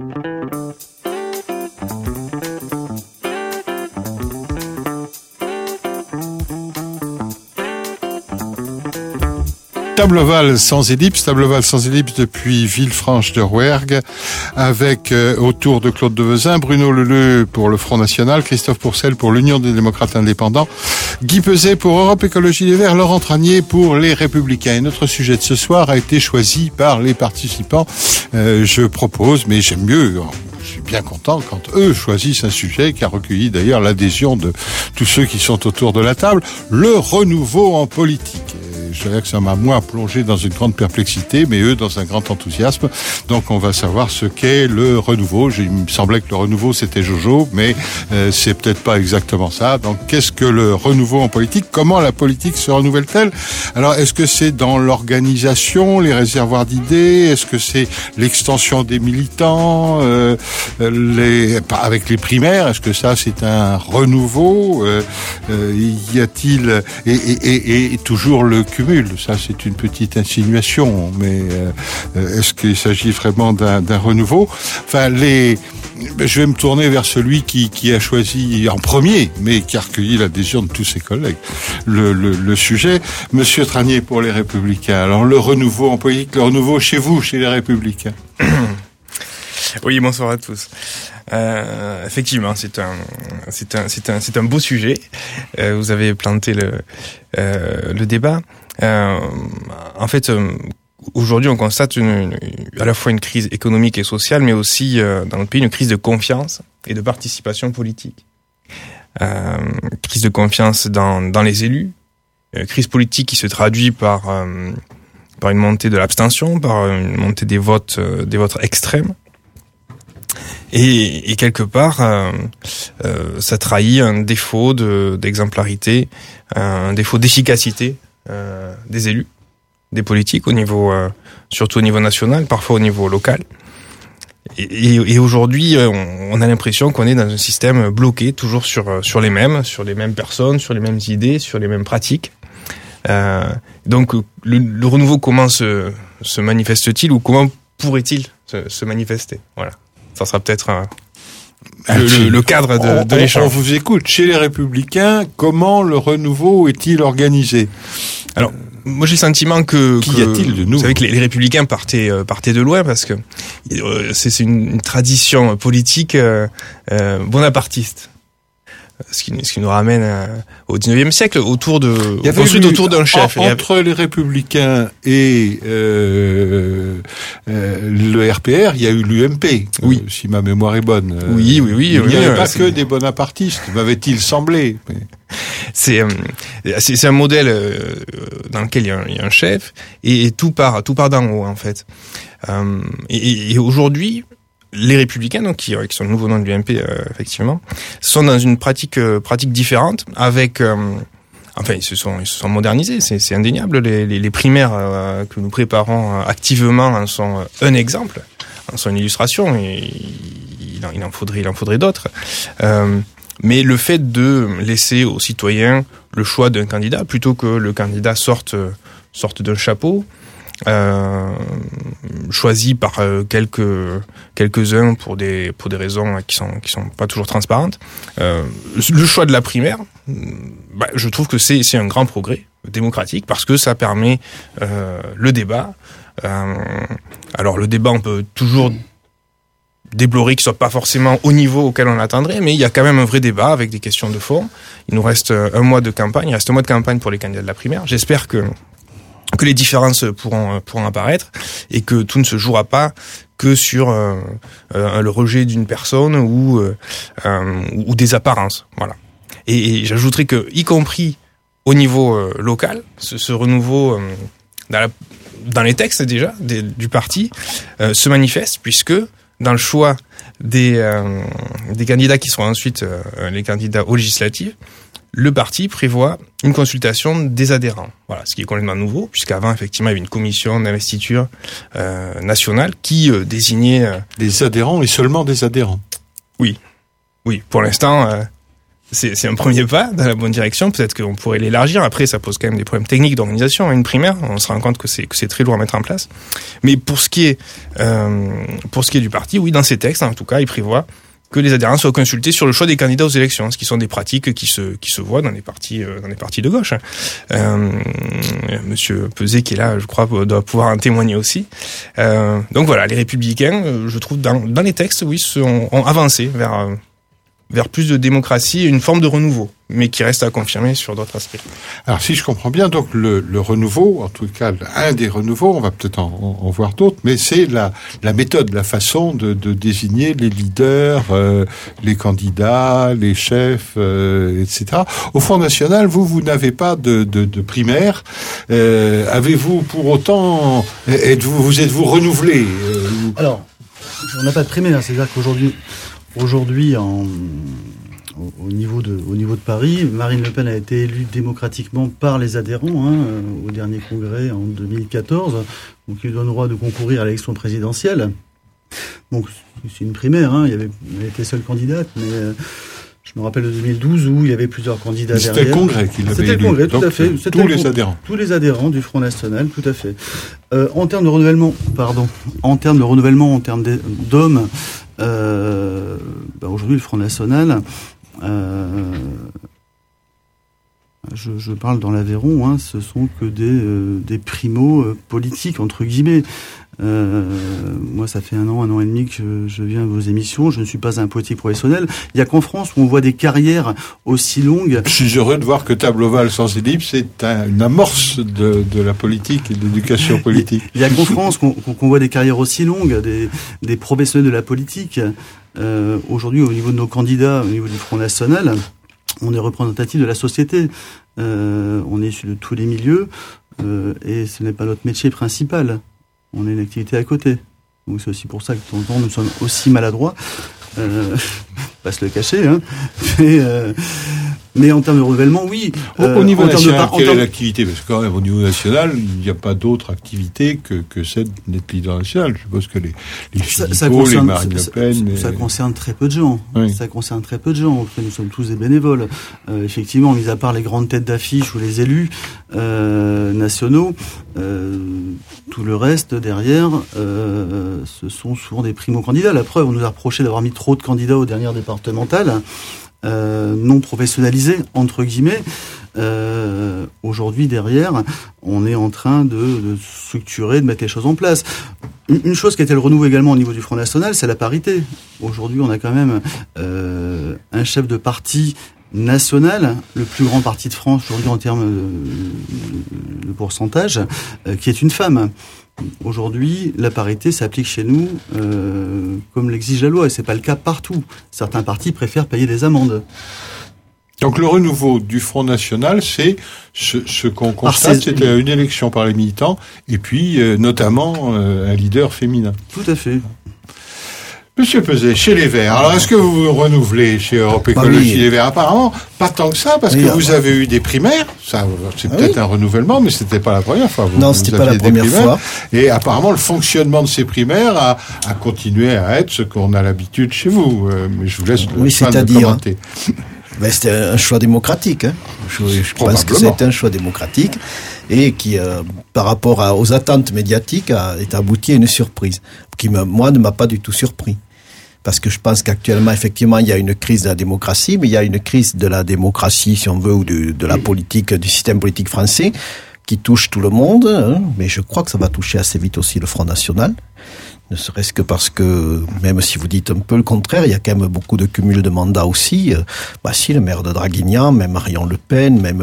Table ovale sans ellipse depuis Villefranche de Rouergue, avec autour de Claude Devezin, Bruno Leleu pour le Front National, Christophe Pourcel pour l'Union des démocrates indépendants, Guy Peset pour Europe Écologie Les Verts, Laurent Tranier pour les Républicains. Et notre sujet de ce soir a été choisi par les participants. Je propose, mais j'aime mieux, je suis bien content quand eux choisissent un sujet qui a recueilli d'ailleurs l'adhésion de tous ceux qui sont autour de la table, le renouveau en politique. Je dirais que ça m'a moins plongé dans une grande perplexité, mais eux dans un grand enthousiasme. Donc on va savoir ce qu'est le renouveau. Il me semblait que le renouveau c'était Jojo, mais c'est peut-être pas exactement ça. Donc qu'est-ce que le renouveau en politique ? Comment la politique se renouvelle-t-elle ? Alors est-ce que c'est dans l'organisation, les réservoirs d'idées ? Est-ce que c'est l'extension des militants avec les primaires ? Est-ce que ça c'est un renouveau ? Y a-t-il et toujours le cumul, ça c'est une petite insinuation, mais est-ce qu'il s'agit vraiment d'un renouveau ? Enfin, je vais me tourner vers celui qui a choisi en premier, mais qui a recueilli l'adhésion de tous ses collègues, le sujet. Monsieur Tranier pour les Républicains. Alors le renouveau en politique, le renouveau chez vous, chez les Républicains. Oui, bonsoir à tous. Effectivement, c'est un beau sujet. Vous avez planté le débat. En fait, aujourd'hui, on constate à la fois une crise économique et sociale, mais aussi dans notre pays une crise de confiance et de participation politique. Crise de confiance dans les élus, crise politique qui se traduit par une montée de l'abstention, par une montée des votes extrêmes. Et quelque part, ça trahit un défaut d'exemplarité, un défaut d'efficacité des élus, des politiques surtout au niveau national, parfois au niveau local. Et aujourd'hui, on a l'impression qu'on est dans un système bloqué, toujours sur les mêmes personnes, sur les mêmes idées, sur les mêmes pratiques. Donc le renouveau, comment se manifeste-t-il ou comment pourrait-il se manifester ? Voilà. Ça sera peut-être le cadre de l'échange. On vous écoute. Chez les Républicains, comment le renouveau est-il organisé ? Alors, moi j'ai le sentiment que qu'y a-t-il de nouveau ? Vous savez que les Républicains partaient de loin parce que c'est une tradition politique bonapartiste. Ce qui nous ramène au 19e siècle, construite autour d'un chef. Entre les Républicains et le RPR, il y a eu l'UMP, oui. Si ma mémoire est bonne. Oui. Il n'y avait pas que des bonapartistes, m'avait-il semblé. C'est un modèle dans lequel il y a un chef et tout part d'en haut en fait. Et aujourd'hui, les Républicains, donc qui sont le nouveau nom de l'UMP, effectivement, sont dans une pratique différente. Avec, ils se sont modernisés, c'est indéniable. Les primaires que nous préparons activement en sont un exemple, en sont une illustration. Et il en faudrait d'autres. Mais le fait de laisser aux citoyens le choix d'un candidat, plutôt que le candidat sorte d'un chapeau, choisi par quelques-uns pour des raisons qui sont pas toujours transparentes. Le choix de la primaire, je trouve que c'est un grand progrès démocratique parce que ça permet le débat. Alors le débat, on peut toujours déplorer qu'il soit pas forcément au niveau auquel on l'attendrait, mais il y a quand même un vrai débat avec des questions de fond. Il nous reste un mois de campagne, il reste un mois de campagne pour les candidats de la primaire. J'espère que les différences pourront apparaître et que tout ne se jouera pas que sur le rejet d'une personne ou des apparences. Voilà. Et j'ajouterais que, y compris au niveau local, ce renouveau dans les textes déjà du parti se manifeste, puisque dans le choix des candidats qui seront ensuite les candidats aux législatives, le parti prévoit une consultation des adhérents. Voilà, ce qui est complètement nouveau, puisqu'avant, effectivement, il y avait une commission d'investiture nationale qui désignait... Des adhérents et seulement des adhérents. Oui, pour l'instant, c'est un premier pas dans la bonne direction. Peut-être qu'on pourrait l'élargir. Après, ça pose quand même des problèmes techniques d'organisation. Une primaire, on se rend compte que c'est très lourd à mettre en place. Mais pour ce qui est du parti, oui, dans ces textes, en tout cas, il prévoit que les adhérents soient consultés sur le choix des candidats aux élections, ce qui sont des pratiques qui se voient dans les partis de gauche. Monsieur Peset, qui est là, je crois, doit pouvoir en témoigner aussi. Donc voilà, les Républicains, je trouve, dans les textes, oui, ont avancé vers plus de démocratie et une forme de renouveau, mais qui reste à confirmer sur d'autres aspects. Alors, si je comprends bien, donc le renouveau, en tout cas, un des renouveaux, on va peut-être en voir d'autres, mais c'est la méthode, la façon de désigner les leaders, les candidats, les chefs, etc. Au Front National, vous n'avez pas de primaire. Avez-vous pour autant, êtes-vous renouvelé Alors, on n'a pas de primaire, c'est-à-dire qu'aujourd'hui, au niveau de Paris, Marine Le Pen a été élue démocratiquement par les adhérents au dernier congrès en 2014, donc il donne le droit de concourir à l'élection présidentielle. Donc c'est une primaire, elle était seule candidate, mais je me rappelle de 2012 où il y avait plusieurs candidats derrière. C'était le congrès qui l'avait élu. C'était le congrès, tout à fait. Tous les adhérents. Tous les adhérents du Front National, tout à fait. En termes de renouvellement, en termes d'hommes, aujourd'hui le Front National, je parle dans l'Aveyron, ce sont que des primos politiques entre guillemets. Moi, ça fait un an et demi que je viens à vos émissions. Je ne suis pas un politique professionnel. Il n'y a qu'en France où on voit des carrières aussi longues. Je suis heureux de voir que Table Ovale sans ellipse c'est une amorce de la politique et de l'éducation politique. Il n'y a qu'en France qu'on voit des carrières aussi longues, des professionnels de la politique. Aujourd'hui, au niveau de nos candidats, au niveau du Front National, on est représentatif de la société. On est issu de tous les milieux et ce n'est pas notre métier principal. On a une activité à côté. Donc c'est aussi pour ça que de temps en temps nous sommes aussi maladroits. Pas se le cacher, mais en termes de renouvellement, oui. Au niveau national, quelle est l'activité? Parce que quand même, au niveau national, il n'y a pas d'autre activité que celle d'être leader national. Je suppose que les Philippot, les Marine Le Pen... Ça concerne très peu de gens. Oui. Ça concerne très peu de gens. Nous sommes tous des bénévoles. Effectivement, mis à part les grandes têtes d'affiche ou les élus nationaux, tout le reste, derrière, ce sont souvent des primo-candidats. La preuve, on nous a reproché d'avoir mis trop de candidats aux dernières départementales. Non professionnalisés entre guillemets. Aujourd'hui derrière, on est en train de structurer, de mettre les choses en place. Une chose qui a été le renouveau également au niveau du Front National, c'est la parité. Aujourd'hui, on a quand même un chef de parti national, le plus grand parti de France aujourd'hui en termes de pourcentage, qui est une femme. Aujourd'hui, la parité s'applique chez nous comme l'exige la loi, et c'est pas le cas partout. Certains partis préfèrent payer des amendes. Donc le renouveau du Front National, c'est ce qu'on constate, c'était une élection par les militants, et puis notamment un leader féminin. Tout à fait. Monsieur Peset, chez les Verts, alors est-ce que vous vous renouvelez chez Europe Écologie Les Verts? Apparemment, pas tant que ça, parce que vous avez eu des primaires, ça c'est peut-être un renouvellement, mais c'était pas la première fois. Non, c'était pas la première fois. Et apparemment, le fonctionnement de ces primaires a continué à être ce qu'on a l'habitude chez vous. Mais je vous laisse le soin de commenter. Ben, c'était un choix démocratique. Je pense que c'est un choix démocratique et qui, par rapport aux attentes médiatiques, est abouti à une surprise qui, moi, ne m'a pas du tout surpris. Parce que je pense qu'actuellement, effectivement, il y a une crise de la démocratie, mais il y a une crise de la démocratie, si on veut, ou de la politique, du système politique français, qui touche tout le monde, mais je crois que ça va toucher assez vite aussi le Front National. Ne serait-ce que parce que, même si vous dites un peu le contraire, il y a quand même beaucoup de cumul de mandats aussi. Si, le maire de Draguignan, même Marion Le Pen, même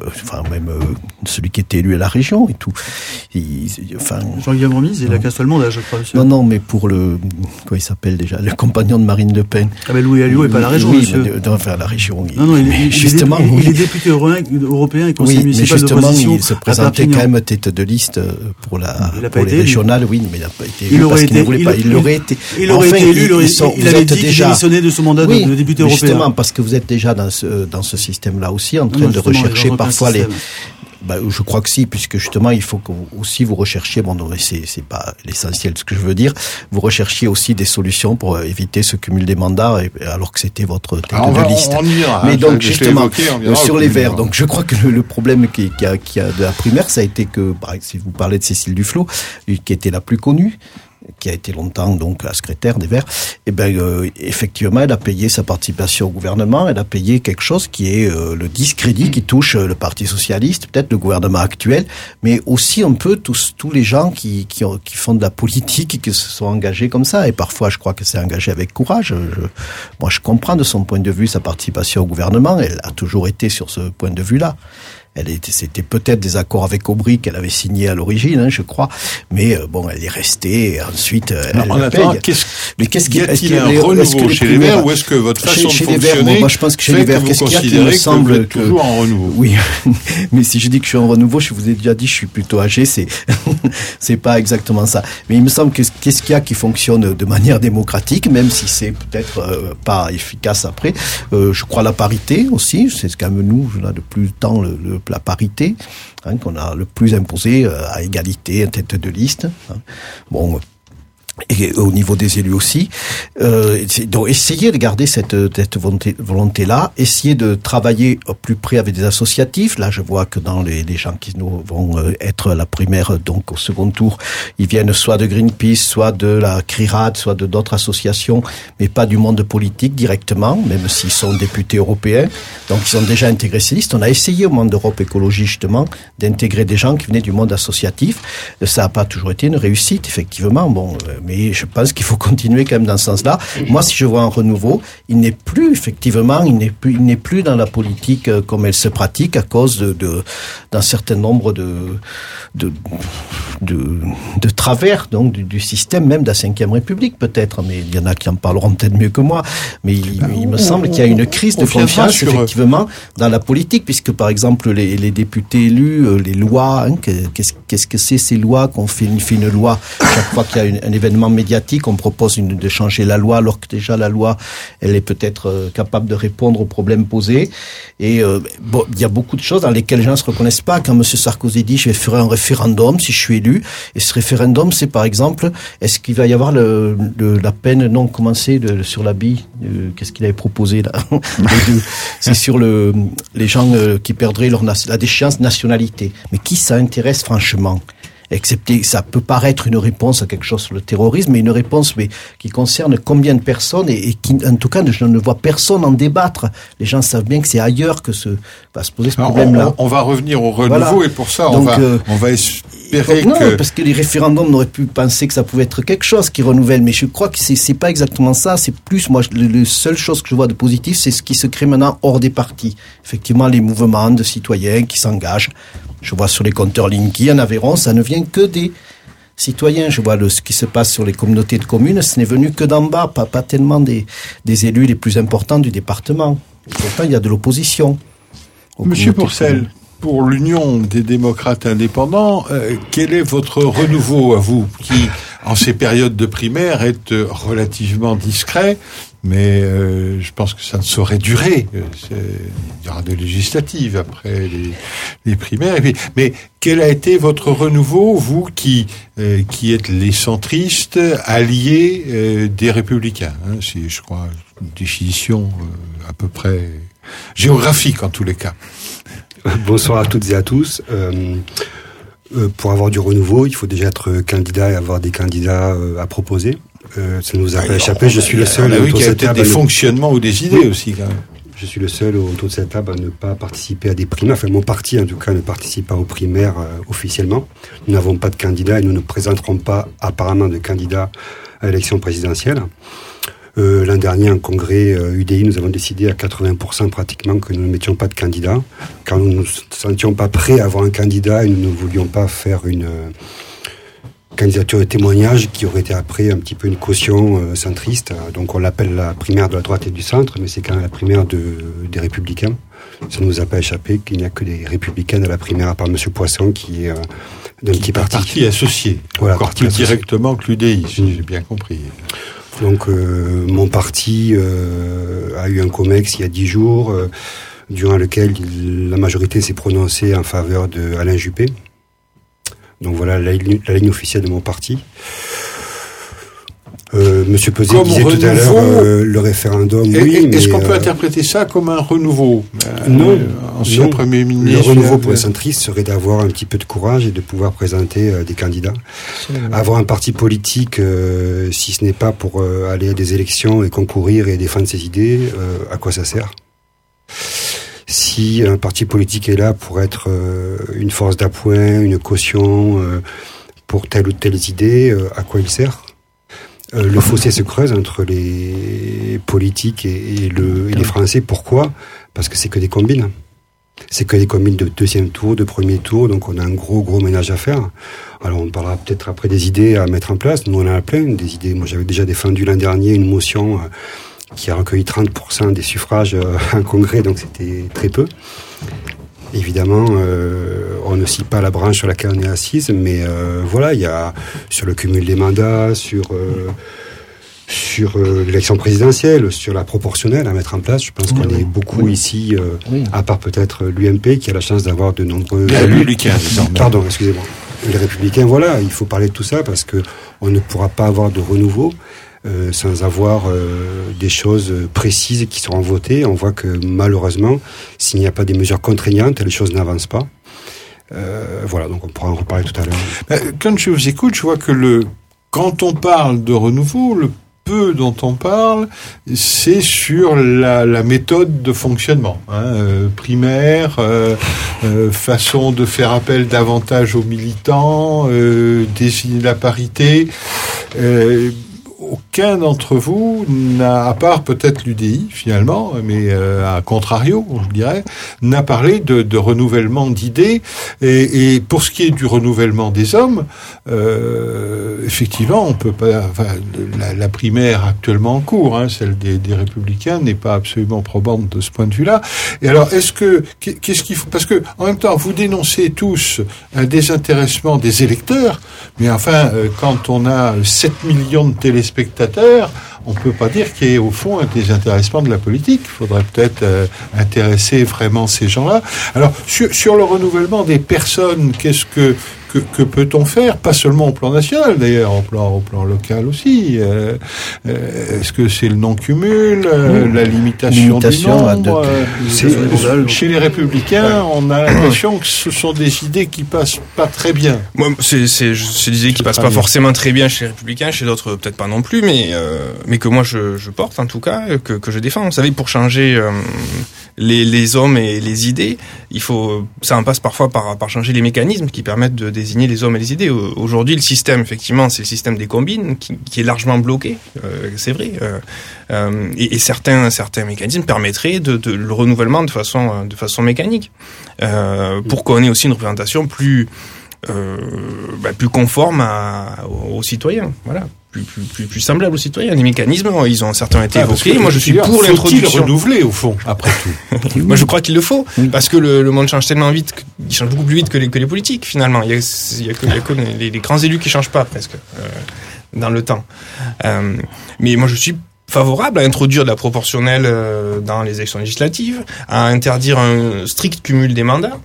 celui qui était élu à la région et tout. Jean-Guillaume Remise, il a qu'un seul mandat, je crois, monsieur. Non, mais pour comment il s'appelle déjà, le compagnon de Marine Le Pen. Ah ben Louis Alliot et pas la région, monsieur. La région. Il est député européen et conseiller municipal d'opposition. Mais justement, il se présentait quand même tête de liste pour les régionales, oui, mais il n'a pas été élu. Il aurait été élu, il avait dit qu'il démissionnait de son mandat de député européen. Justement, parce que vous êtes déjà dans ce système-là aussi, en train de rechercher parfois Je crois que si, puisque justement, il faut que aussi vous recherchiez, c'est pas l'essentiel de ce que je veux dire, vous recherchiez aussi des solutions pour éviter ce cumul des mandats, alors que c'était votre tête de liste. On y ira. Mais donc, justement, sur les Verts, donc je crois que le problème qu'il y a de la primaire, ça a été que, si vous parlez de Cécile Duflot, qui était la plus connue, qui a été longtemps donc la secrétaire des Verts, effectivement, elle a payé sa participation au gouvernement, elle a payé quelque chose qui est le discrédit qui touche le Parti socialiste, peut-être le gouvernement actuel, mais aussi un peu tous les gens qui font de la politique et qui se sont engagés comme ça. Et parfois, je crois que c'est engagé avec courage. Moi, je comprends de son point de vue sa participation au gouvernement. Elle a toujours été sur ce point de vue-là. C'était peut-être des accords avec Aubry qu'elle avait signés à l'origine, je crois, mais elle est restée et ensuite elle paye. Qu'est-ce qu'il y a un renouveau chez les Verts ou est-ce que votre façon de fonctionner moi je pense que chez les Verts, qu'est-ce qu'il y a qui me semble que toujours en renouveau? Oui, mais si je dis que je suis en renouveau, je vous ai déjà dit, je suis plutôt âgé, c'est pas exactement ça. Mais il me semble que qu'est-ce qu'il y a qui fonctionne de manière démocratique, même si c'est peut-être pas efficace après. Je crois la parité aussi, c'est quand même nous, on a de plus de temps la parité, qu'on a le plus imposé à égalité, tête de liste. Et au niveau des élus aussi. Donc essayez de garder cette volonté-là, essayez de travailler au plus près avec des associatifs. Là, je vois que dans les gens qui vont être à la primaire, donc au second tour, ils viennent soit de Greenpeace, soit de la CRIRAD, soit de d'autres associations, mais pas du monde politique directement, même s'ils sont députés européens. Donc ils ont déjà intégré ces listes. On a essayé au monde d'Europe Écologie, justement, d'intégrer des gens qui venaient du monde associatif. Ça n'a pas toujours été une réussite, effectivement. Mais je pense qu'il faut continuer quand même dans ce sens-là. Moi, si je vois un renouveau, il n'est plus dans la politique comme elle se pratique à cause d'un certain nombre de travers donc du système même de la Ve République peut-être. Mais il y en a qui en parleront peut-être mieux que moi. Mais il me semble qu'il y a une crise de confiance effectivement dans la politique, puisque par exemple les députés élus, les lois, qu'est-ce que c'est ces lois qu'on fait une loi chaque fois qu'il y a un événement médiatique, on propose de changer la loi, alors que déjà la loi, elle est peut-être capable de répondre aux problèmes posés. Et il y a beaucoup de choses dans lesquelles les gens ne se reconnaissent pas. Quand M. Sarkozy dit « je vais faire un référendum si je suis élu », et ce référendum, c'est par exemple, est-ce qu'il va y avoir la peine non commencée sur la bille, qu'est-ce qu'il avait proposé là? C'est sur les gens qui perdraient la déchéance de nationalité. Mais qui ça intéresse franchement? Excepté, ça peut paraître une réponse à quelque chose sur le terrorisme, mais une réponse qui concerne combien de personnes et qui, en tout cas, je ne vois personne en débattre. Les gens savent bien que c'est ailleurs que va se poser ce problème-là. On va revenir au renouveau, voilà. Et pour ça, donc, on va espérer non, parce que les référendums, on aurait pu penser que ça pouvait être quelque chose qui renouvelle, mais je crois que c'est pas exactement ça. C'est plus, moi, la seule chose que je vois de positif, c'est ce qui se crée maintenant hors des partis. Effectivement, les mouvements de citoyens qui s'engagent. Je vois sur les compteurs Linky en Aveyron, ça ne vient que des citoyens. Je vois ce qui se passe sur les communautés de communes, ce n'est venu que d'en bas, pas tellement des élus les plus importants du département. Pourtant, il y a de l'opposition. Monsieur Pourcel, pour l'Union des démocrates indépendants, quel est votre renouveau à vous, qui, en ces périodes de primaire, est relativement discret, mais je pense que ça ne saurait durer. Il y aura des législatives après les primaires. Mais quel a été votre renouveau, vous qui êtes les centristes, alliés des Républicains, c'est, je crois, une définition à peu près géographique en tous les cas. Bonsoir à toutes et à tous. Pour avoir du renouveau, il faut déjà être candidat et avoir des candidats à proposer. Ça nous a pas échappé. Je suis le seul. Il y a peut-être des fonctionnements ou des idées aussi, quand même. Je suis le seul autour de cette table à ne pas participer à des primaires. Enfin, mon parti, en tout cas, ne participe pas aux primaires officiellement. Nous n'avons pas de candidat et nous ne présenterons pas apparemment de candidat à l'élection présidentielle. L'an dernier, en congrès UDI, nous avons décidé à 80% pratiquement que nous ne mettions pas de candidat, car nous ne nous sentions pas prêts à avoir un candidat et nous ne voulions pas faire une candidature de témoignage qui aurait été après un petit peu une caution centriste. Donc on l'appelle la primaire de la droite et du centre, mais c'est quand même la primaire des Républicains. Ça ne nous a pas échappé qu'il n'y a que des Républicains à la primaire, à part M. Poisson, qui est d'un petit parti. Un parti associé, voilà, encore plus directement que l'UDI, si j'ai bien compris. Donc mon parti a eu un COMEX il y a 10 jours. durant lequel la majorité s'est prononcée en faveur de Alain Juppé. Donc voilà la ligne officielle de mon parti. Monsieur Peuzet disait tout à l'heure le référendum. Est-ce qu'on peut interpréter ça comme un renouveau? Non. Ancien Premier ministre. Le renouveau pour les centristes serait d'avoir un petit peu de courage et de pouvoir présenter des candidats. Avoir un parti politique, si ce n'est pas pour aller à des élections et concourir et défendre ses idées, à quoi ça sert? Si un parti politique est là pour être une force d'appoint, une caution pour telle ou telle idée, à quoi il sert? Le fossé se creuse entre les politiques et les Français. Pourquoi? Parce que c'est que des combines. C'est que des combines de deuxième tour, de premier tour, donc on a un gros ménage à faire. Alors on parlera peut-être après des idées à mettre en place. Nous on en a plein des idées. Moi j'avais déjà défendu l'an dernier une motion qui a recueilli 30% des suffrages en congrès, donc c'était très peu. Évidemment, on ne cite pas la branche sur laquelle on est assise, mais voilà, il y a sur le cumul des mandats, sur l'élection présidentielle, sur la proportionnelle à mettre en place. Je pense qu'on est beaucoup ici, à part peut-être l'UMP, qui a la chance d'avoir de nombreux... Les Républicains, pardon, excusez-moi. Les Républicains, voilà, il faut parler de tout ça, parce que on ne pourra pas avoir de renouveau sans avoir des choses précises qui seront votées. On voit que malheureusement, s'il n'y a pas des mesures contraignantes, les choses n'avancent pas. Voilà, donc on pourra en reparler tout à l'heure. Quand je vous écoute, je vois que quand on parle de renouveau, le peu dont on parle, c'est sur la méthode de fonctionnement, primaire, façon de faire appel davantage aux militants, désigner la parité. Aucun d'entre vous n'a, à part peut-être l'UDI finalement, mais à contrario, je dirais, n'a parlé de renouvellement d'idées. Et pour ce qui est du renouvellement des hommes, effectivement, on peut pas. Enfin, la primaire actuellement en cours, celle des Républicains, n'est pas absolument probante de ce point de vue-là. Et alors, qu'est-ce qu'il faut? Parce que en même temps, vous dénoncez tous un désintéressement des électeurs, mais enfin, quand on a 7 millions de téléspectateurs, on peut pas dire qu'il y ait au fond un désintéressement de la politique. Il faudrait peut-être intéresser vraiment ces gens-là. Alors, sur le renouvellement des personnes, qu'est-ce que peut-on faire? Pas seulement au plan national, d'ailleurs, au plan local aussi. Est-ce que c'est le non-cumul, la limitation du nombre? Chez les Républicains, on a l'impression que ce sont des idées qui passent pas très bien. Moi, c'est des idées qui passent pas forcément très bien chez les Républicains, chez d'autres peut-être pas non plus, mais que moi je porte en tout cas, que je défends. Vous savez, pour changer les hommes et les idées, ça en passe parfois par changer les mécanismes qui permettent de désigner les hommes et les idées. Aujourd'hui, le système, effectivement, c'est le système des combines qui est largement bloqué, c'est vrai. Et certains mécanismes permettraient de le renouvellement de façon mécanique, pour qu'on ait aussi une représentation plus conforme aux citoyens. Voilà. Plus semblable aux citoyens. Les mécanismes, certains ont été évoqués. Moi, je suis pour l'introduction. Faut-il renouveler, au fond, après tout? Moi, je crois qu'il le faut, parce que le monde change tellement vite, il change beaucoup plus vite que les politiques, finalement. Il y a que les grands élus qui changent pas, presque, dans le temps. Mais moi, je suis favorable à introduire de la proportionnelle dans les élections législatives, à interdire un strict cumul des mandats.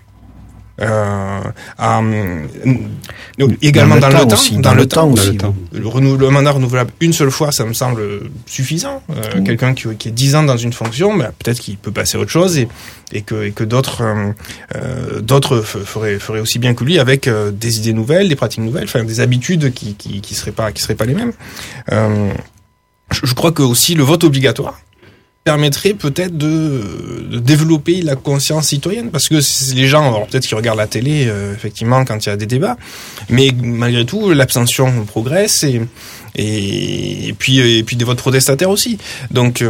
Également dans le temps aussi. Le mandat renouvelable une seule fois, ça me semble suffisant. Quelqu'un qui est 10 ans dans une fonction, peut-être qu'il peut passer à autre chose et que d'autres feraient aussi bien que lui avec des idées nouvelles, des pratiques nouvelles, enfin des habitudes qui seraient pas les mêmes. Je crois que aussi le vote obligatoire permettrait peut-être de développer la conscience citoyenne, parce que les gens, alors peut-être qu'ils regardent la télé, effectivement, quand il y a des débats, mais malgré tout, l'abstention progresse et puis des votes protestataires aussi. Donc,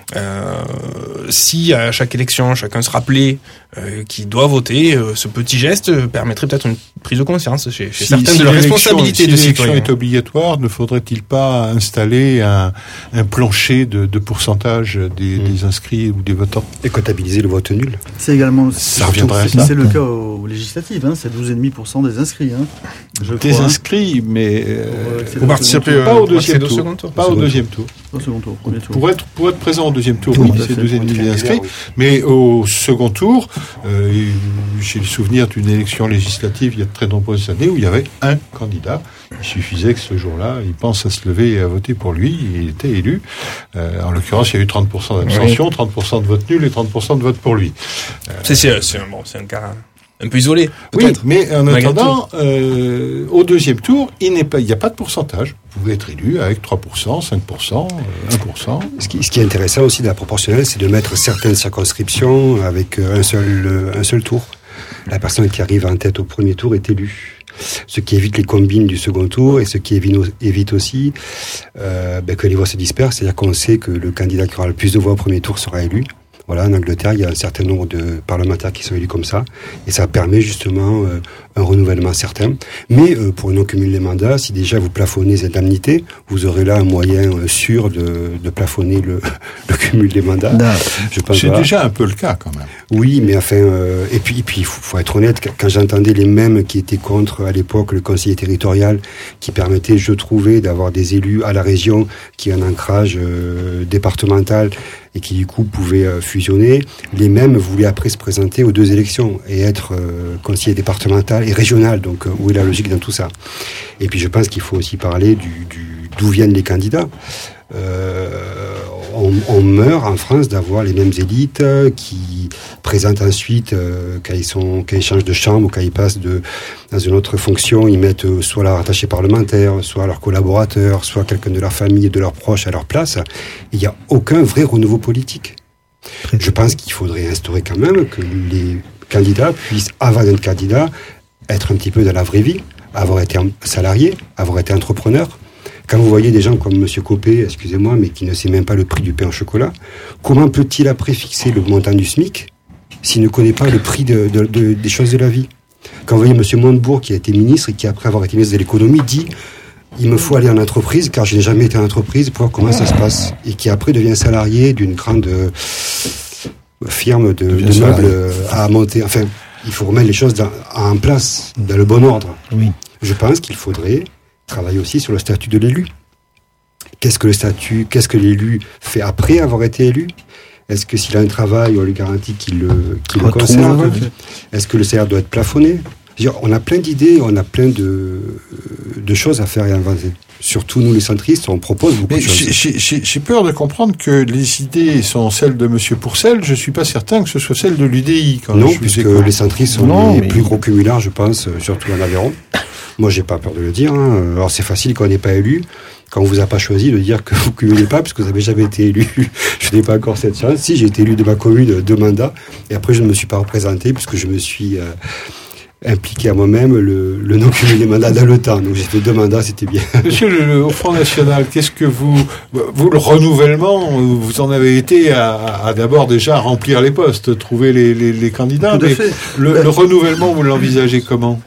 si à chaque élection, chacun se rappelait qu'il doit voter, ce petit geste permettrait peut-être une prise de conscience chez certaines de leurs responsabilités de citoyens. Si l'élection est obligatoire, ne faudrait-il pas installer un plancher de pourcentage des inscrits ou des votants? Et comptabiliser le vote nul. C'est également... Ça reviendrait à ça. C'est le cas aux législatives, c'est 12,5% des inscrits. Des inscrits, mais... Pour participer pas au deuxième accéder au tour. second tour. Pas au deuxième tour. Au second tour, premier tour. Pour être présent au deuxième tour, Oui, oui, tout à c'est fait. 2 individus inscrits. Oui. Mais au second tour, j'ai le souvenir d'une élection législative il y a de très nombreuses années où il y avait un candidat. Il suffisait que ce jour-là, il pense à se lever et à voter pour lui. Il était élu. En l'occurrence, il y a eu 30% d'abstention, 30% de vote nul et 30% de vote pour lui. C'est un cas un peu isolé, Oui, peut-être. mais en Malgré attendant, au deuxième tour, il n'y a pas de pourcentage. Vous pouvez être élu avec 3%, 5%, 1%. Ce qui est intéressant aussi de la proportionnelle, c'est de mettre certaines circonscriptions avec un seul tour. La personne qui arrive en tête au premier tour est élue. Ce qui évite les combines du second tour et ce qui évite aussi que les voix se dispersent. C'est-à-dire qu'on sait que le candidat qui aura le plus de voix au premier tour sera élu. Voilà, en Angleterre, il y a un certain nombre de parlementaires qui sont élus comme ça, et ça permet justement un renouvellement certain. Mais pour non cumul des mandats, si déjà vous plafonnez les indemnités, vous aurez là un moyen sûr de plafonner le cumul des mandats. Je pense, C'est déjà un peu le cas quand même. Oui, mais enfin, et puis il faut être honnête. Quand j'entendais les mêmes qui étaient contre à l'époque le conseiller territorial, qui permettait, je trouvais, d'avoir des élus à la région qui ont un ancrage départemental et qui du coup pouvaient fusionner, les mêmes voulaient après se présenter aux 2 élections et être conseiller départemental et régional. Donc où est la logique dans tout ça? Et puis je pense qu'il faut aussi parler d'où viennent les candidats. On meurt en France d'avoir les mêmes élites qui présentent ensuite, quand ils changent de chambre ou quand ils passent dans une autre fonction, ils mettent soit leur attaché parlementaire, soit leurs collaborateurs, soit quelqu'un de leur famille et de leurs proches à leur place. Il n'y a aucun vrai renouveau politique. Je pense qu'il faudrait instaurer quand même que les candidats puissent, avant d'être candidats, être un petit peu dans la vraie vie, avoir été salarié, avoir été entrepreneur. Quand vous voyez des gens comme M. Copé, excusez-moi, mais qui ne sait même pas le prix du pain au chocolat, comment peut-il après fixer le montant du SMIC s'il ne connaît pas le prix des choses de la vie? Quand vous voyez M. Montebourg, qui a été ministre et qui, après avoir été ministre de l'économie, dit « Il me faut aller en entreprise, car je n'ai jamais été en entreprise, pour voir comment ça se passe. » Et qui après devient salarié d'une grande firme de meubles à monter. Enfin, il faut remettre les choses en place, dans le bon ordre. Oui. Je pense qu'il faudrait travailler aussi sur le statut de l'élu. Qu'est-ce que l'élu fait après avoir été élu? Est-ce que s'il a un travail, on lui garantit qu'il le conserve? Est-ce que le salaire doit être plafonné? On a plein d'idées, on a plein de choses à faire et à inventer. Surtout nous les centristes, on propose beaucoup de choses. J'ai peur de comprendre que les idées sont celles de M. Pourcel. Je suis pas certain que ce soit celles de l'UDI. Non, puisque les centristes sont les plus gros cumulards, je pense, surtout en Aveyron. Moi, j'ai pas peur de le dire. Alors c'est facile quand on n'est pas élu, quand on vous a pas choisi, de dire que vous cumulez pas, parce que vous n'avez jamais été élu. Je n'ai pas encore cette chance. Si, j'ai été élu de ma commune 2 mandats, et après je ne me suis pas représenté, puisque je me suis impliqué à moi-même le non-cumul des mandats dans le temps. Donc j'ai fait 2 mandats, c'était bien. Monsieur, au Front National, qu'est-ce que vous, le renouvellement, vous en avez été à d'abord déjà remplir les postes, trouver les candidats, Tout à mais fait. le renouvellement, vous l'envisagez comment?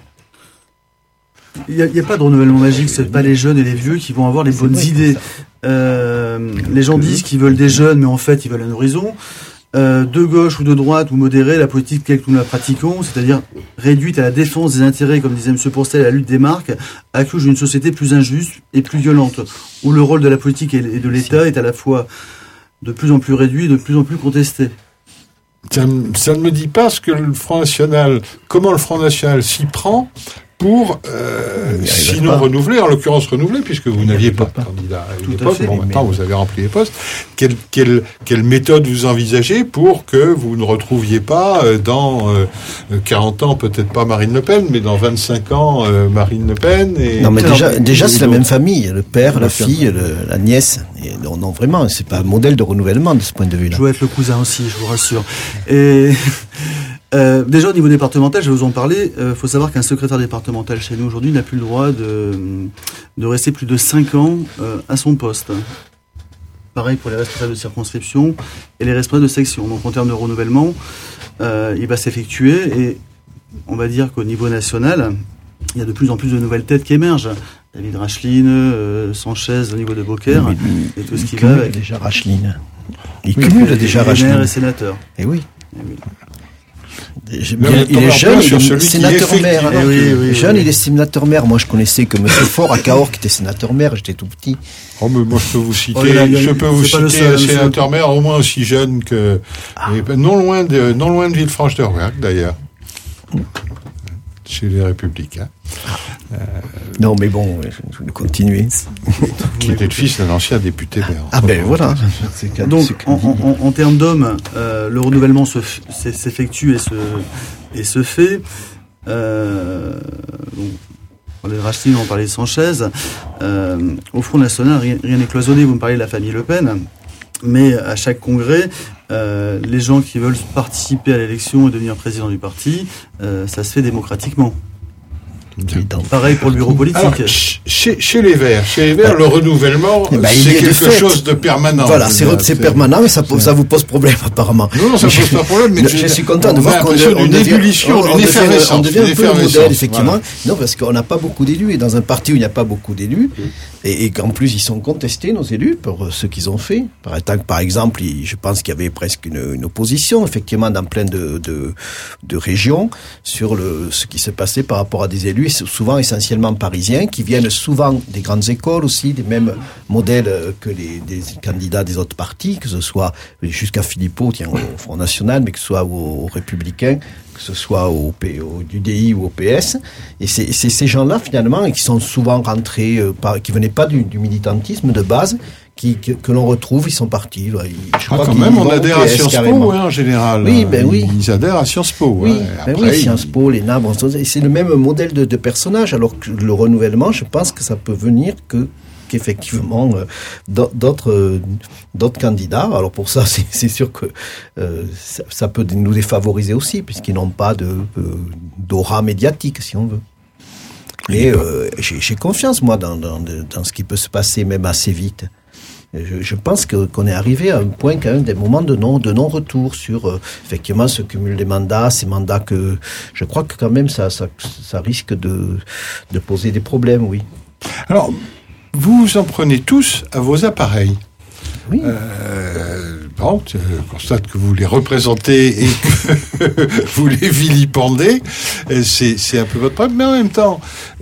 Il n'y a pas de renouvellement magique, c'est pas les jeunes et les vieux qui vont avoir les bonnes idées. Les gens disent qu'ils veulent des jeunes, mais en fait ils veulent un horizon. De gauche ou de droite ou modérée, la politique telle que nous la pratiquons, c'est-à-dire réduite à la défense des intérêts, comme disait M. Pourcel, à la lutte des marques, accouche d'une société plus injuste et plus violente, où le rôle de la politique et de l'État est à la fois de plus en plus réduit et de plus en plus contesté. Ça ne me dit pas comment le Front National s'y prend pour sinon renouveler, en l'occurrence renouveler, puisque vous n'aviez pas de candidat à une époque, bon, maintenant vous avez rempli les postes. Quelle méthode vous envisagez pour que vous ne retrouviez pas dans 40 ans, peut-être pas Marine Le Pen, mais dans 25 ans Marine Le Pen et... Non, mais déjà c'est la même famille, le père, la fille, la nièce. Et non, vraiment, c'est pas un modèle de renouvellement de ce point de vue-là. Je veux être le cousin aussi, je vous rassure. Et déjà au niveau départemental, je vais vous en parler. Faut savoir qu'un secrétaire départemental chez nous aujourd'hui n'a plus le droit de rester plus de 5 ans à son poste. Pareil pour les responsables de circonscription et les responsables de section. Donc en termes de renouvellement, il va s'effectuer et on va dire qu'au niveau national, il y a de plus en plus de nouvelles têtes qui émergent. David Racheline, Sanchez au niveau de Beaucaire et tout ce qui va avec. Déjà Racheline. Il cumule déjà Racheline. Maire et sénateur. Et oui. Il est jeune, il est sénateur-maire. Jeune, il est sénateur-maire. Moi, je connaissais que M. Faure à Cahors, qui était sénateur-maire. J'étais tout petit. Oh, mais moi, je peux vous citer, un sénateur-maire au moins aussi jeune que, non loin de Villefranche-de-Rouergue, d'ailleurs. Chez les Républicains. Non, mais bon, je vais continuer. Qui était le fils d'un ancien député maire. Ah ben voilà. Donc, en termes d'hommes, le renouvellement s'effectue et se fait. On parlait de Racine, on parlait de Sanchez. Au Front National, rien n'est cloisonné. Vous me parlez de la famille Le Pen. Mais à chaque congrès, les gens qui veulent participer à l'élection et devenir président du parti, ça se fait démocratiquement. Pareil pour le bureau politique. Alors, chez les Verts, le renouvellement, c'est quelque chose de permanent. Voilà, c'est permanent, mais ça vous pose problème apparemment. Non, ça pose pas problème. Mais je suis content de voir qu'on devient un peu le modèle, effectivement. Voilà. Non, parce qu'on n'a pas beaucoup d'élus, et dans un parti où il n'y a pas beaucoup d'élus, et qu'en plus ils sont contestés, nos élus, pour ce qu'ils ont fait. Par exemple, je pense qu'il y avait presque une opposition, effectivement, dans plein de régions, sur ce qui se passait par rapport à des élus, souvent essentiellement parisiens, qui viennent souvent des grandes écoles aussi, des mêmes modèles que des candidats des autres partis, que ce soit jusqu'à Philippot, au Front National, mais que ce soit aux Républicains, que ce soit au UDI ou au PS. Et c'est ces gens-là, finalement, qui sont souvent rentrés, qui venaient pas du militantisme de base, que l'on retrouve, ils sont partis. On adhère à Sciences Po, en général. Oui, oui. Ils adhèrent à Sciences Po. Oui, Sciences Po, l'ENA, c'est le même modèle de personnage, alors que le renouvellement, je pense que ça peut venir qu'effectivement d'autres candidats. Alors pour ça, c'est sûr que ça peut nous défavoriser aussi, puisqu'ils n'ont pas d'aura médiatique, si on veut. Et j'ai confiance, moi, dans ce qui peut se passer, même assez vite. Je pense qu'on est arrivé à un point, quand même, des moments de non-retour sur, effectivement, ce cumul des mandats, ces mandats que, je crois que quand même, ça risque de poser des problèmes, oui. Alors, vous en prenez tous à vos appareils. Oui. Je constate que vous les représentez et que vous les vilipendez. C'est un peu votre problème. Mais en même temps,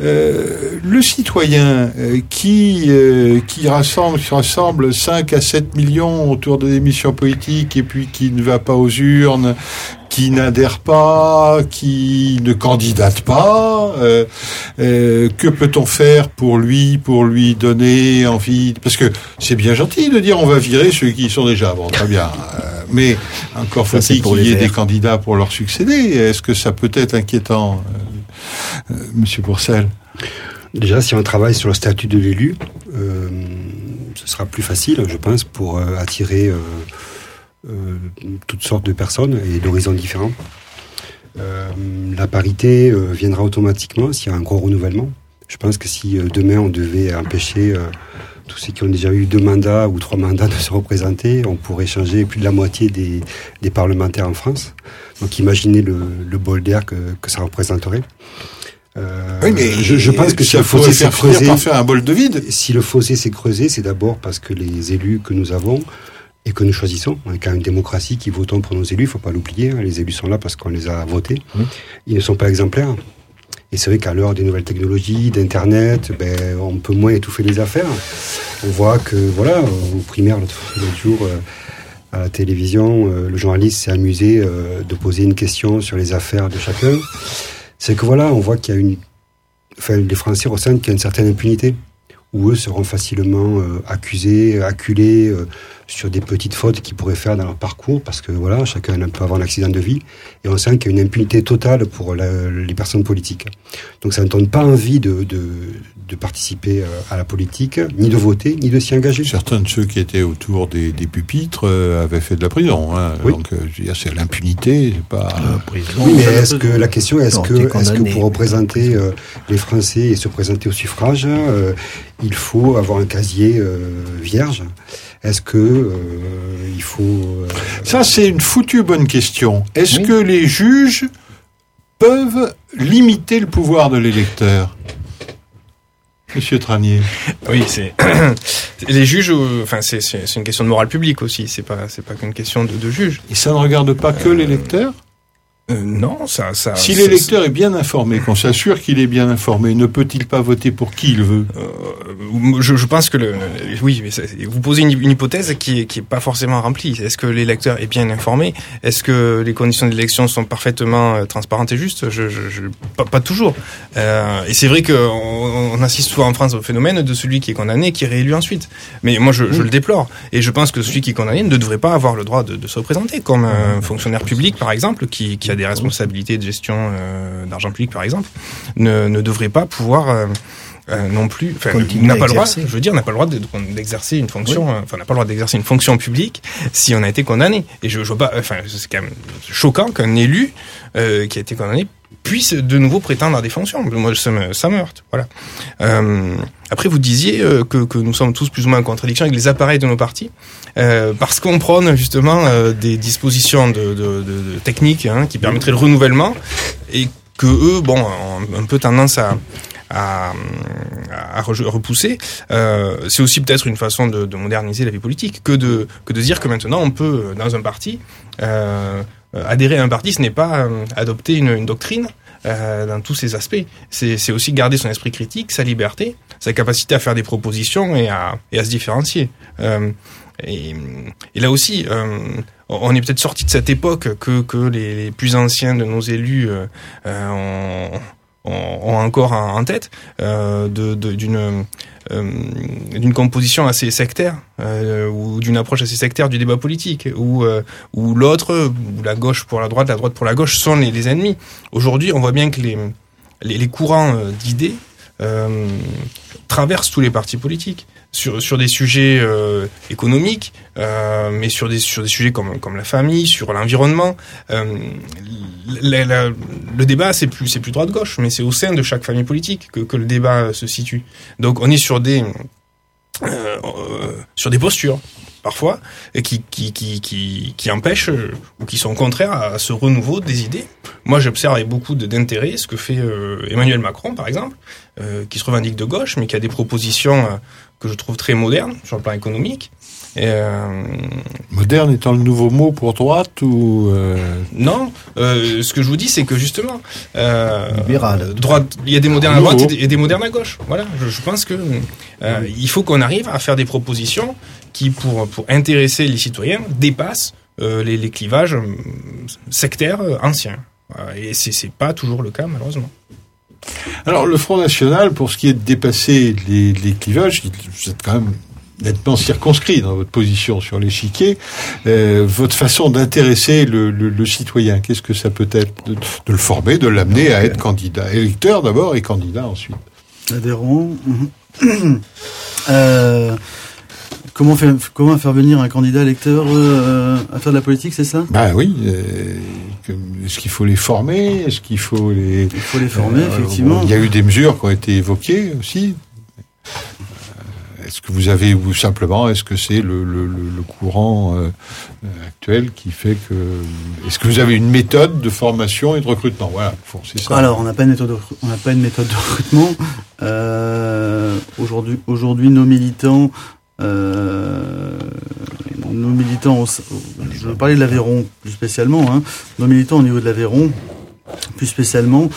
le citoyen qui rassemble 5 à 7 millions autour de l'émission politique et puis qui ne va pas aux urnes, qui n'adhère pas, qui ne candidate pas, que peut-on faire pour lui donner envie? Parce que c'est bien gentil de dire on va virer ceux qui y sont déjà. Bon, très bien. Mais encore faut-il qu'il y ait des candidats pour leur succéder. Est-ce que ça peut être inquiétant, Monsieur Pourcel? Déjà, si on travaille sur le statut de l'élu, ce sera plus facile, je pense, pour attirer toutes sortes de personnes et d'horizons différents. La parité viendra automatiquement s'il y a un gros renouvellement. Je pense que si demain on devait empêcher tous ceux qui ont déjà eu 2 mandats ou 3 mandats de se représenter, on pourrait changer plus de la moitié des parlementaires en France. Donc imaginez le bol d'air que ça représenterait. Oui, mais je pense que si le fossé s'est creusé, faire un bol de vide. Si le fossé s'est creusé, c'est d'abord parce que les élus que nous avons et que nous choisissons, on est quand même une démocratie qui votons pour nos élus, il ne faut pas l'oublier, les élus sont là parce qu'on les a votés, ils ne sont pas exemplaires. Et c'est vrai qu'à l'heure des nouvelles technologies, d'Internet, on peut moins étouffer les affaires. On voit que, voilà, aux primaires, l'autre jour, à la télévision, le journaliste s'est amusé de poser une question sur les affaires de chacun. C'est que voilà, on voit qu'il y a les Français ressentent qu'il y a une certaine impunité, où eux seront facilement accusés, acculés sur des petites fautes qu'ils pourraient faire dans leur parcours, parce que voilà, chacun peut avoir un accident de vie, et on sent qu'il y a une impunité totale pour les personnes politiques. Donc ça ne donne pas envie de participer à la politique, ni de voter, ni de s'y engager. Certains de ceux qui étaient autour des pupitres avaient fait de la prison. Hein. Oui. Donc, je veux dire, c'est l'impunité, c'est pas... prison. Oui, mais la question est-ce que pour représenter les Français et se présenter au suffrage, il faut avoir un casier vierge? Est-ce que il faut... Ça, c'est une foutue bonne question. Est-ce que les juges peuvent limiter le pouvoir de l'électeur? Monsieur Tranier. Oui, les juges. Enfin, c'est une question de morale publique aussi. C'est pas qu'une question de juge. Et ça ne regarde pas que l'électeur. Non, ça. Si l'électeur est bien informé, qu'on s'assure qu'il est bien informé, ne peut-il pas voter pour qui il veut? Je pense que oui, mais vous posez une hypothèse qui est pas forcément remplie. Est-ce que l'électeur est bien informé? Est-ce que les conditions d'élection sont parfaitement transparentes et justes? Pas toujours. Et c'est vrai on assiste souvent en France au phénomène de celui qui est condamné qui est réélu ensuite. Mais moi, je le déplore. Et je pense que celui qui est condamné ne devrait pas avoir le droit de se représenter comme un fonctionnaire public, par exemple, qui a des responsabilités de gestion d'argent public, par exemple, ne devrait pas pouvoir non plus, n'a pas le droit, n'a pas le droit d'exercer une fonction, n'a pas le droit d'exercer une fonction publique si on a été condamné. Et je vois pas, c'est quand même choquant qu'un élu qui a été condamné puisse de nouveau prétendre à des fonctions. Moi, ça me heurte. Voilà. Après, vous disiez que nous sommes tous plus ou moins en contradiction avec les appareils de nos partis, parce qu'on prône justement des dispositions de techniques qui permettraient le renouvellement, et que eux, ont un peu tendance à repousser. C'est aussi peut-être une façon de moderniser la vie politique que de dire que maintenant on peut, dans un parti, adhérer à un parti, ce n'est pas adopter une doctrine dans tous ses aspects. C'est aussi garder son esprit critique, sa liberté, sa capacité à faire des propositions et à se différencier. Et là aussi, on est peut-être sorti de cette époque que les plus anciens de nos élus ont encore en tête, d'une composition assez sectaire, ou d'une approche assez sectaire du débat politique, où l'autre, ou la gauche pour la droite pour la gauche sont les ennemis. Aujourd'hui, on voit bien que les courants d'idées traversent tous les partis politiques sur des sujets économiques, mais sur des sujets comme la famille, sur l'environnement. Le débat c'est plus droite-gauche, mais c'est au sein de chaque famille politique que le débat se situe. Donc on est sur des postures parfois qui empêchent ou qui sont contraires à ce renouveau des idées. Moi, j'observe avec beaucoup d'intérêt ce que fait Emmanuel Macron, par exemple, qui se revendique de gauche, mais qui a des propositions que je trouve très modernes sur le plan économique. Moderne étant le nouveau mot pour droite ou Non, ce que je vous dis, c'est que justement, droite, il y a des modernes à droite et des modernes à gauche. Voilà, je pense que il faut qu'on arrive à faire des propositions qui, pour intéresser les citoyens, dépassent les clivages sectaires anciens. Et c'est pas toujours le cas, malheureusement. Alors, le Front National, pour ce qui est de dépasser les clivages, vous êtes quand même nettement circonscrit dans votre position sur l'échiquier. Votre façon d'intéresser le citoyen, qu'est-ce que ça peut être de le former, de l'amener à être candidat, électeur d'abord et candidat ensuite. Adhérent. Comment faire venir un candidat électeur à faire de la politique, c'est ça? Bah oui. Est-ce qu'il faut les former? Est-ce qu'il faut les... Il faut les former, effectivement. Il y a eu des mesures qui ont été évoquées aussi. Est-ce que vous avez, ou simplement, est-ce que c'est le courant actuel qui fait que... Est-ce que vous avez une méthode de formation et de recrutement? Voilà, c'est ça. Alors, on n'a pas une méthode de recrutement. Aujourd'hui, nos militants, je veux parler de l'Aveyron plus spécialement, nos militants au niveau de l'Aveyron, plus spécialement,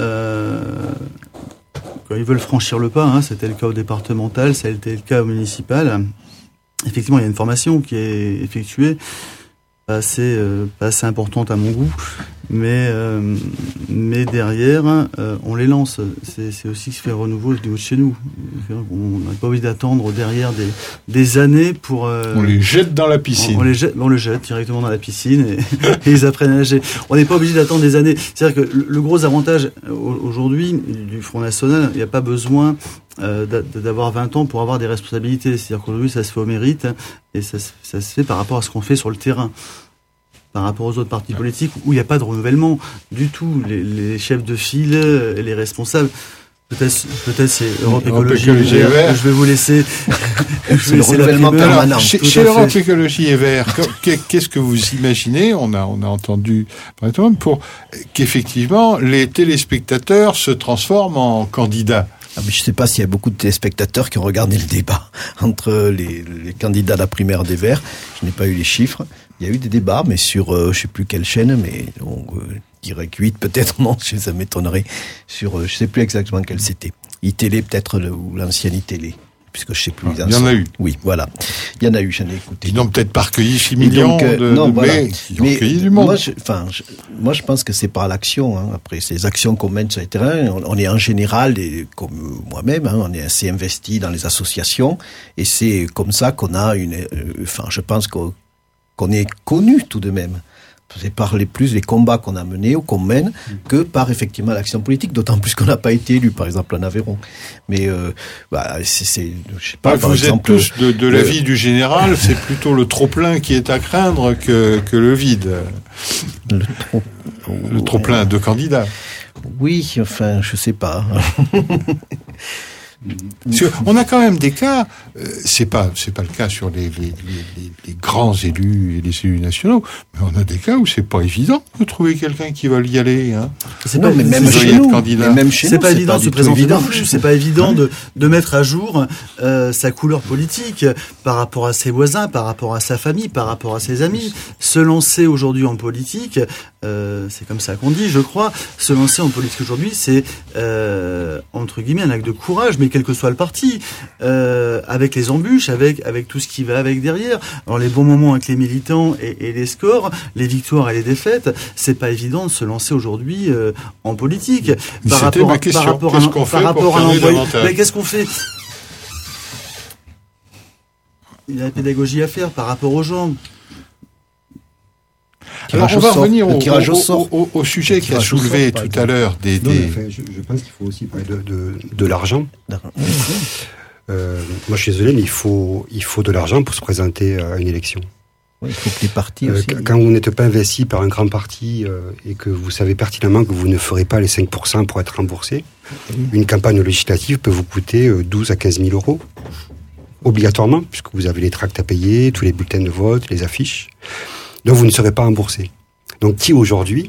quand ils veulent franchir le pas, c'était le cas au départemental, ça a été le cas au municipal. Effectivement, il y a une formation qui est effectuée, pas assez importante à mon goût, mais derrière, on les lance. C'est aussi ce qui fait renouveau au niveau de chez nous. On n'a pas envie d'attendre derrière des années pour... on les jette dans la piscine. On les jette directement dans la piscine et ils apprennent à nager. On n'est pas obligé d'attendre des années. C'est-à-dire que le gros avantage aujourd'hui du Front National, il n'y a pas besoin d'avoir 20 ans pour avoir des responsabilités. C'est-à-dire qu'aujourd'hui, ça se fait au mérite et ça se fait par rapport à ce qu'on fait sur le terrain. Par rapport aux autres partis politiques où il n'y a pas de renouvellement du tout. Les chefs de file et les responsables, peut-être c'est Europe Écologie et Vert. Je vais vous laisser. C'est le renouvellement permanent. Chez Europe Écologie et Vert, qu'est-ce que vous imaginez? On a entendu pour qu'effectivement les téléspectateurs se transforment en candidats. Je ne sais pas s'il y a beaucoup de téléspectateurs qui ont regardé le débat entre les candidats à la primaire des Verts. Je n'ai pas eu les chiffres. Il y a eu des débats, mais sur je ne sais plus quelle chaîne, mais dirais que 8 peut-être, non, ça m'étonnerait, sur, je sais plus exactement quelle c'était. iTélé peut-être, ou l'ancienne iTélé. Puisque je sais plus. Il y en a eu. Oui, voilà. Il y en a eu, j'en ai écouté. Ils n'ont peut-être pas recueilli 6 millions mais ils ont recueilli du monde. Moi, je pense que c'est par l'action, hein. Après, ces actions qu'on mène sur les terrains, on est en général, comme moi-même, hein, on est assez investi dans les associations, et c'est comme ça qu'on a je pense qu'on est connu tout de même. C'est par les combats qu'on a menés ou qu'on mène que par effectivement l'action politique, d'autant plus qu'on n'a pas été élu, par exemple en Aveyron. Mais je sais pas. Par vous exemple, êtes tous de l'avis du général, c'est plutôt le trop plein qui est à craindre que le vide. Le trop plein de candidats. Oui, enfin, je sais pas. On a quand même des cas, c'est pas le cas sur les grands élus et les élus nationaux, mais on a des cas où c'est pas évident de trouver quelqu'un qui va y aller, hein. Même chez nous, c'est pas évident de se présenter non plus, c'est pas évident de mettre à jour sa couleur politique par rapport à ses voisins, par rapport à sa famille, par rapport à ses amis. Se lancer aujourd'hui en politique, c'est comme ça qu'on dit, je crois, se lancer en politique aujourd'hui, c'est entre guillemets un acte de courage, mais quel que soit le parti, avec les embûches, avec tout ce qui va avec derrière. Alors les bons moments avec les militants et les scores, les victoires et les défaites, c'est pas évident de se lancer aujourd'hui en politique. C'était ma question. Qu'est-ce qu'on fait pour faire davantage ? Mais qu'est-ce qu'on fait ? Il y a la pédagogie à faire par rapport aux gens. Alors on va revenir au sujet qui a soulevé tout à l'heure je pense qu'il faut aussi parler de l'argent. Moi je suis désolé, mais il faut de l'argent pour se présenter à une élection. Oui, il faut que les partis aussi. Quand vous n'êtes pas investi par un grand parti et que vous savez pertinemment que vous ne ferez pas les 5% pour être remboursé, une campagne législative peut vous coûter 12 à 15 000 euros. Obligatoirement, puisque vous avez les tracts à payer, tous les bulletins de vote, les affiches. Donc vous ne serez pas remboursé. Donc qui aujourd'hui,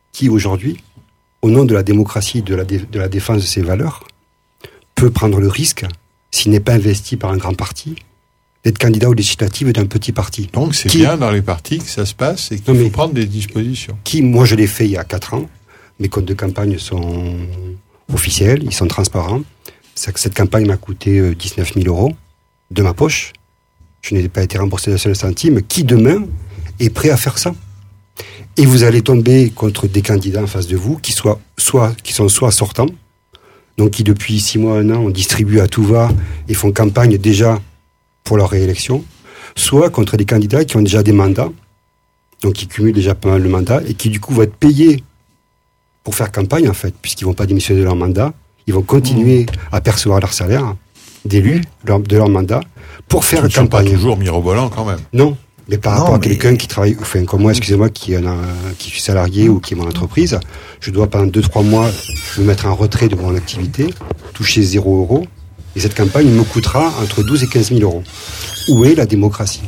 au nom de la démocratie, de la défense de ses valeurs, peut prendre le risque, s'il n'est pas investi par un grand parti, d'être candidat aux législatives d'un petit parti? Donc c'est bien dans les partis que ça se passe et qu'il faut prendre des dispositions. Moi je l'ai fait il y a 4 ans, mes comptes de campagne sont officiels, ils sont transparents. Cette campagne m'a coûté 19 000 euros de ma poche. Je n'ai pas été remboursé d'un seul centime. Qui demain est prêt à faire ça? Et vous allez tomber contre des candidats en face de vous qui sont soit sortants, donc qui depuis 6 mois, 1 an, on distribue à tout va et font campagne déjà pour leur réélection, soit contre des candidats qui ont déjà des mandats, donc qui cumulent déjà pas mal de mandats et qui du coup vont être payés pour faire campagne en fait, puisqu'ils vont pas démissionner de leur mandat, ils vont continuer à percevoir leur salaire d'élus de leur mandat pour faire campagne. Pas toujours mirobolant quand même. Non. Mais par rapport à quelqu'un qui travaille, enfin, comme moi, excusez-moi, qui suis salarié ou qui est mon entreprise, je dois pendant 2-3 mois me mettre en retrait de mon activité, toucher 0 €, et cette campagne me coûtera entre 12 et 15 000 euros. Où est la démocratie?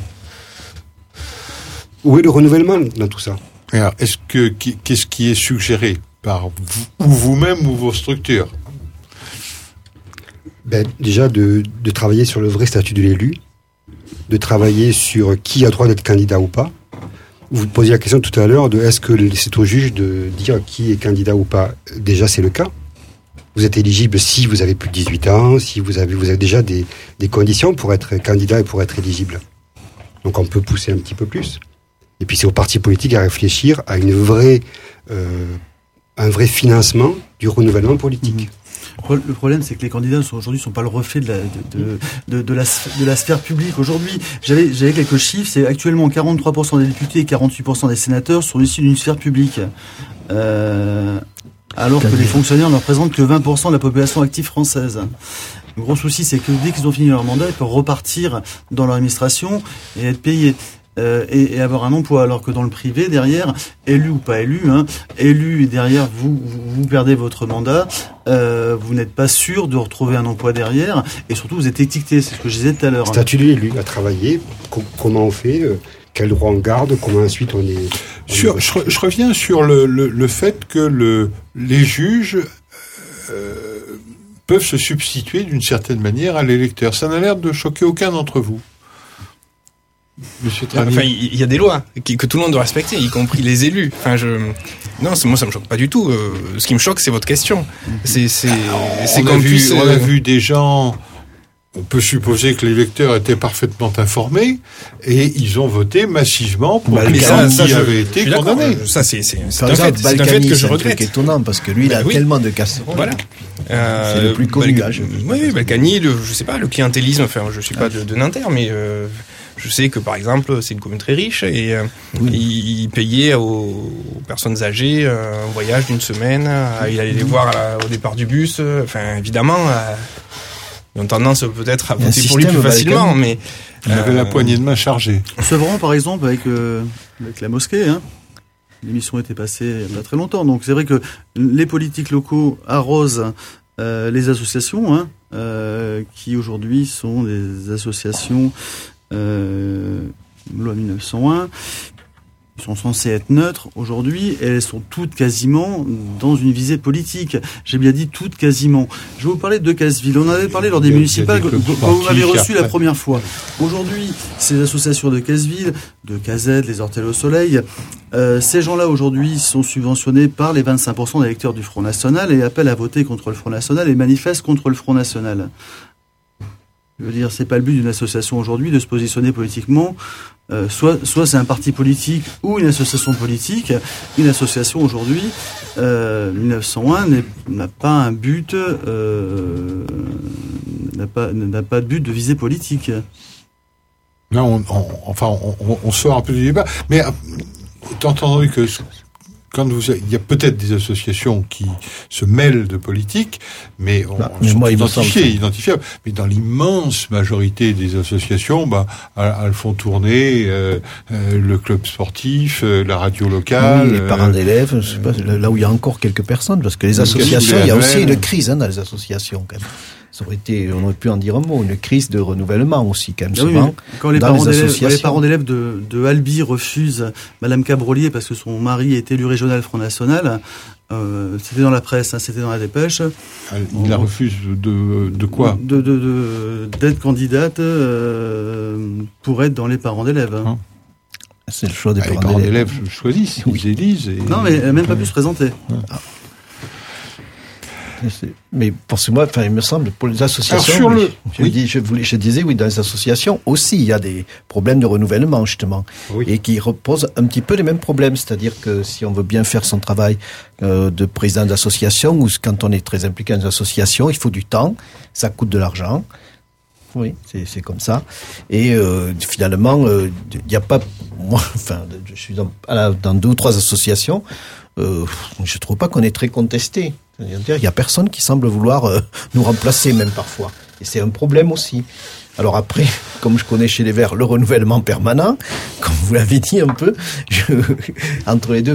Où est le renouvellement dans tout ça? Alors, qu'est-ce qui est suggéré par vous-même ou vos structures? Déjà de travailler sur le vrai statut de l'élu, de travailler sur qui a droit d'être candidat ou pas. Vous posiez la question tout à l'heure de est-ce que c'est au juge de dire qui est candidat ou pas. Déjà, c'est le cas. Vous êtes éligible si vous avez plus de 18 ans, si vous avez déjà des conditions pour être candidat et pour être éligible. Donc on peut pousser un petit peu plus. Et puis c'est aux partis politiques à réfléchir à un vrai financement du renouvellement politique. Le problème, c'est que les candidats aujourd'hui sont pas le reflet de la sphère publique aujourd'hui. J'avais quelques chiffres. C'est actuellement 43% des députés et 48% des sénateurs sont issus d'une sphère publique, alors que les fonctionnaires ne représentent que 20% de la population active française. Le gros souci, c'est que dès qu'ils ont fini leur mandat, ils peuvent repartir dans leur administration et être payés. Et avoir un emploi, alors que dans le privé, derrière, élu ou pas élu, élu et derrière vous perdez votre mandat, vous n'êtes pas sûr de retrouver un emploi derrière, et surtout vous êtes étiqueté, c'est ce que je disais tout à l'heure. Statut de l'élu, à travailler, comment on fait, quel droit on garde, comment ensuite on est... Je reviens sur le fait que les juges peuvent se substituer d'une certaine manière à l'électeur. Ça n'a l'air de choquer aucun d'entre vous. Enfin, il y a des lois que tout le monde doit respecter, y compris les élus. Enfin, Non, moi ça me choque pas du tout. Ce qui me choque, c'est votre question. C'est on a vu des gens. On peut supposer que les électeurs étaient parfaitement informés et ils ont voté massivement pour quelqu'un qui avait été condamné. Ça, c'est un fait que je regrette. C'est étonnant parce que lui, il a tellement de casseroles. Voilà. C'est le plus connu. Oui, Balkany, je sais pas, le clientélisme. Enfin, je suis pas de Nanterre, mais je sais que par exemple, c'est une commune très riche et il payait aux personnes âgées un voyage d'une semaine. Il allait les voir au départ du bus. Enfin, évidemment. Ils ont tendance peut-être à voter pour lui plus facilement, mais... Il avait la poignée de main chargée. Sevran, par exemple, avec la mosquée, hein. L'émission était passée il y a pas très longtemps. Donc c'est vrai que les politiques locaux arrosent les associations, hein, qui aujourd'hui sont des associations loi 1901, sont censées être neutres aujourd'hui, et elles sont toutes quasiment dans une visée politique. J'ai bien dit toutes quasiment. Je vais vous parler de Decazeville. On en avait parlé lors des municipales quand vous m'avez reçu la première fois. Aujourd'hui, ces associations de Decazeville, de Cazette, les Ortels au Soleil, ces gens-là aujourd'hui sont subventionnés par les 25% des électeurs du Front National et appellent à voter contre le Front National et manifestent contre le Front National. Je veux dire, c'est pas le but d'une association aujourd'hui de se positionner politiquement. Soit c'est un parti politique ou une association politique. Une association aujourd'hui, 1901 n'a pas un but, n'a pas de but de visée politique. Non, on sort un peu du débat, mais étant entendu que il y a peut-être des associations qui se mêlent de politique, mais sont identifiables. Mais dans l'immense majorité des associations, elles font tourner le club sportif, la radio locale, les parents d'élèves, je sais pas, là où il y a encore quelques personnes, parce que les associations, il y a aussi une crise dans les associations quand même. On aurait pu en dire un mot, une crise de renouvellement aussi, quand même, souvent. Oui, quand les parents d'élèves de Albi refusent Madame Cabrolier parce que son mari est élu régional Front National, c'était dans la presse, hein, c'était dans la dépêche. Il la refuse de quoi ? D'être candidate pour être dans les parents d'élèves. Hein. C'est le choix des parents d'élèves. Les parents d'élèves choisissent, ils élisent. Non, mais elle n'a même pas pu se présenter. Mais pour moi, il me semble, pour les associations, je disais, dans les associations aussi, il y a des problèmes de renouvellement, justement, et qui reposent un petit peu les mêmes problèmes. C'est-à-dire que si on veut bien faire son travail de président d'association, ou quand on est très impliqué dans une association, il faut du temps, ça coûte de l'argent. Oui, c'est comme ça. Et finalement, il n'y a pas... Moi, je suis dans 2 ou 3 associations, je trouve pas qu'on est très contesté. Il y a personne qui semble vouloir nous remplacer, même parfois. Et c'est un problème aussi. Alors après, comme je connais chez les Verts le renouvellement permanent, comme vous l'avez dit un peu, entre les deux,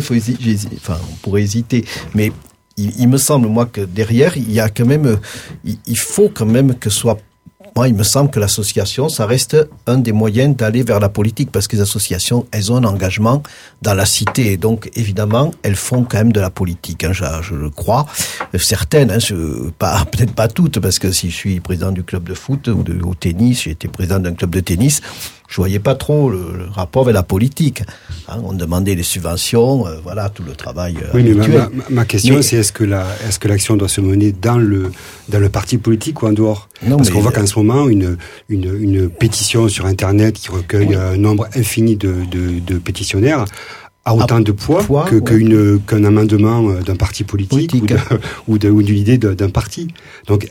on pourrait hésiter. Mais il me semble, moi, que derrière, il y a quand même, il faut quand même que soit... Moi, il me semble que l'association, ça reste un des moyens d'aller vers la politique, parce que les associations, elles ont un engagement dans la cité, et donc, évidemment, elles font quand même de la politique, hein, je le crois. Certaines, hein, peut-être pas toutes, parce que si je suis président du club de foot ou au tennis, j'ai été président d'un club de tennis, je voyais pas trop le rapport avec la politique. Hein, on demandait des subventions, voilà, tout le travail habituel. Mais ma question, c'est est-ce que l'action doit se mener dans le parti politique ou en dehors ? Parce qu'on voit qu'en ce moment, une pétition sur Internet qui recueille un nombre infini de pétitionnaires a autant de poids qu'un amendement d'un parti politique. ou d'une idée d'un parti. Donc,